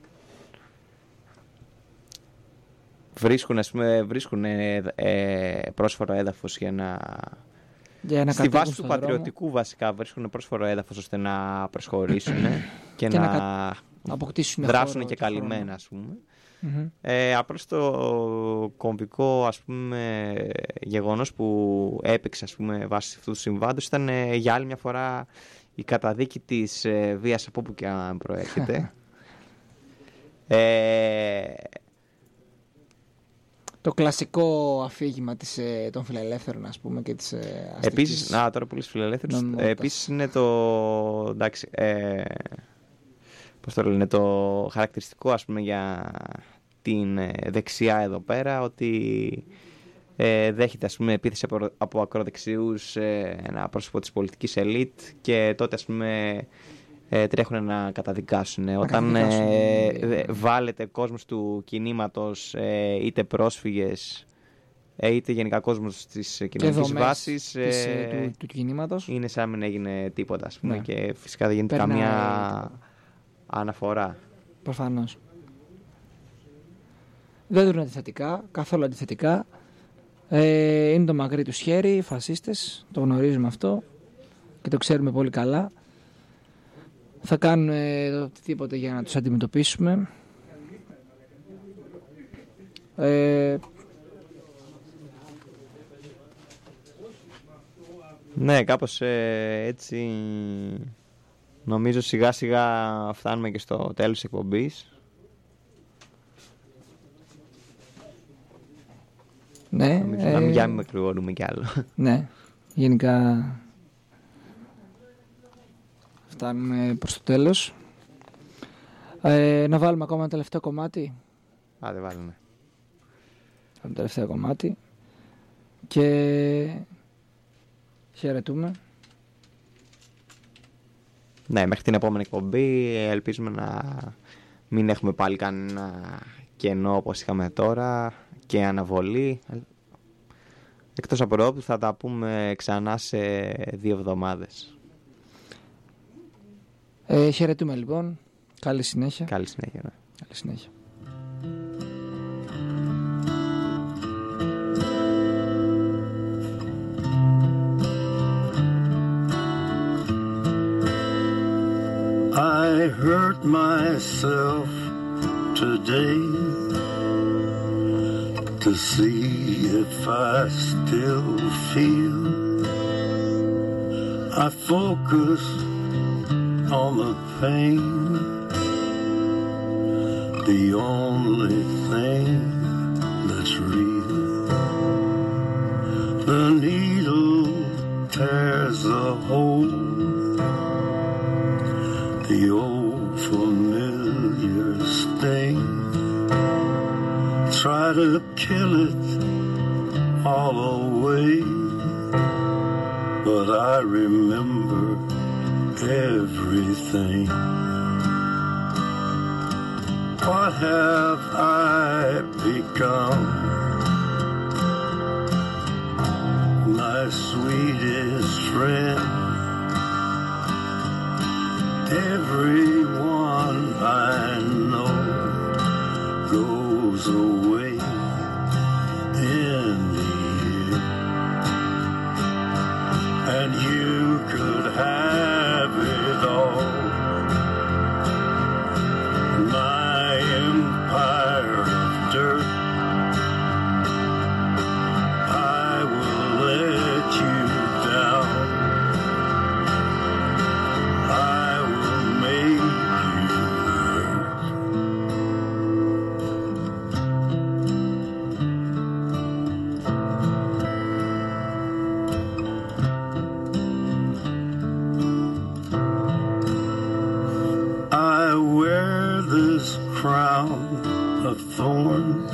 βρίσκουν, ας πούμε, βρίσκουν ε, ε, πρόσφορο έδαφος για να... για να Στη κατέβουν βάση του στον δρόμο. πατριωτικού βασικά βρίσκουν πρόσφορο έδαφος ώστε να προσχωρήσουν και, Και να, να κα- να αποκτήσουν δράσουν χώρο και και χρόνο. καλυμμένα, ας πούμε. Μμμ. Ε, απλώς το κομβικό, ας πούμε, γεγονός που έπαιξε, ας πούμε, βάσει αυτού του συμβάντος ήταν ε, για άλλη μια φορά η καταδίκη της ε, βίας από όπου και αν προέρχεται. ε, το κλασικό αφήγημα της, ε, των φιλελεύθερων, ας πούμε, και της ε, αστικής. Επίσης, α, τώρα πολύ φιλελεύθερος, ε, επίσης είναι το, εντάξει, ε, πώς το λένε, το χαρακτηριστικό, ας πούμε, για την ε, δεξιά εδώ πέρα, ότι ε, δέχεται, ας πούμε, επίθεση από, από ακροδεξιούς, ε, ένα πρόσωπο της πολιτικής ελίτ, και τότε, ας πούμε, ε, τρέχουν να καταδικάσουν. Να Όταν καταδικάσουν, ε, ε, βάλετε κόσμος του κινήματος, ε, είτε πρόσφυγες, ε, είτε γενικά κόσμος της κοινωνικής βάσης, ε, της, ε, του, του κινήματος, είναι σαν να μην έγινε τίποτα, ας πούμε, ναι. Και φυσικά δεν γίνεται Περνάει... καμία αναφορά. Προφανώς. Δεν δουν αντιθετικά, καθόλου αντιθετικά. Ε, είναι το μακρύ του χέρι, οι φασίστες, το γνωρίζουμε αυτό και το ξέρουμε πολύ καλά. Θα κάνουμε οτιδήποτε για να τους αντιμετωπίσουμε. Ε... Ναι, κάπως ε, έτσι νομίζω σιγά σιγά φτάνουμε και στο τέλος της εκπομπής. Ναι, νομίζω, ε... να μην, μην μακρηγορούμε κι άλλο. Ναι, γενικά φτάνουμε προς το τέλος. Ε, να βάλουμε ακόμα ένα τελευταίο κομμάτι. Α, δεν βάλουμε. Ένα τελευταίο κομμάτι. Και χαιρετούμε. Ναι, μέχρι την επόμενη εκπομπή ελπίζουμε να μην έχουμε πάλι κανένα κενό όπως είχαμε τώρα και αναβολή. Εκτός από ρόπου θα τα πούμε ξανά σε δύο εβδομάδες. Ε, χαιρετούμε λοιπόν. Καλή συνέχεια. Καλή συνέχεια, ναι. Καλή συνέχεια. I hurt myself today to see if I still feel. I focus on the pain, the only thing that's real. The needle tears the hole, the old familiar sting. Try to kill it all away, but I remember everything. What have I become? My sweetest friend. Everyone I know goes away in the end, and you could have it all. My empire of dirt, I will let you down. I will make you hurt. I wear this crown of thorns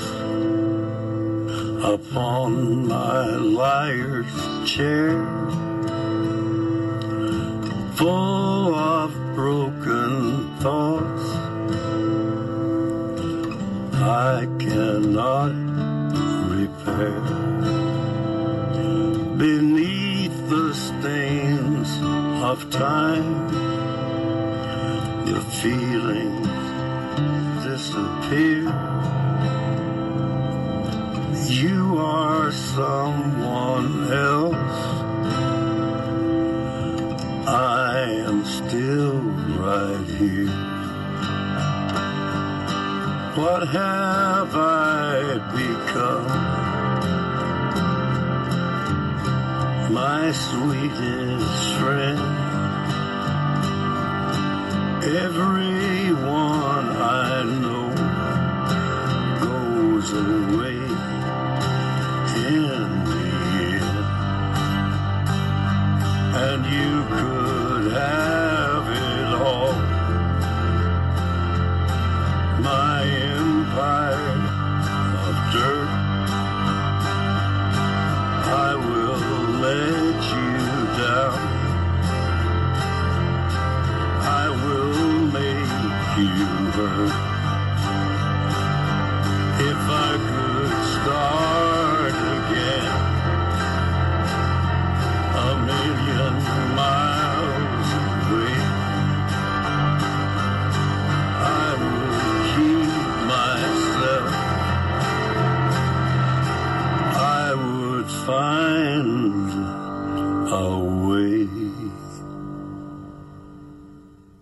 upon my liar's chair, full of broken thoughts I cannot repair. Beneath the stains of time, the feelings disappear. You are someone else. I am still right here. What have I become? My sweetest friend. Everyone I know goes away and you could have it all. My empire of dirt, I will let you down. I will make you hurt. If I could start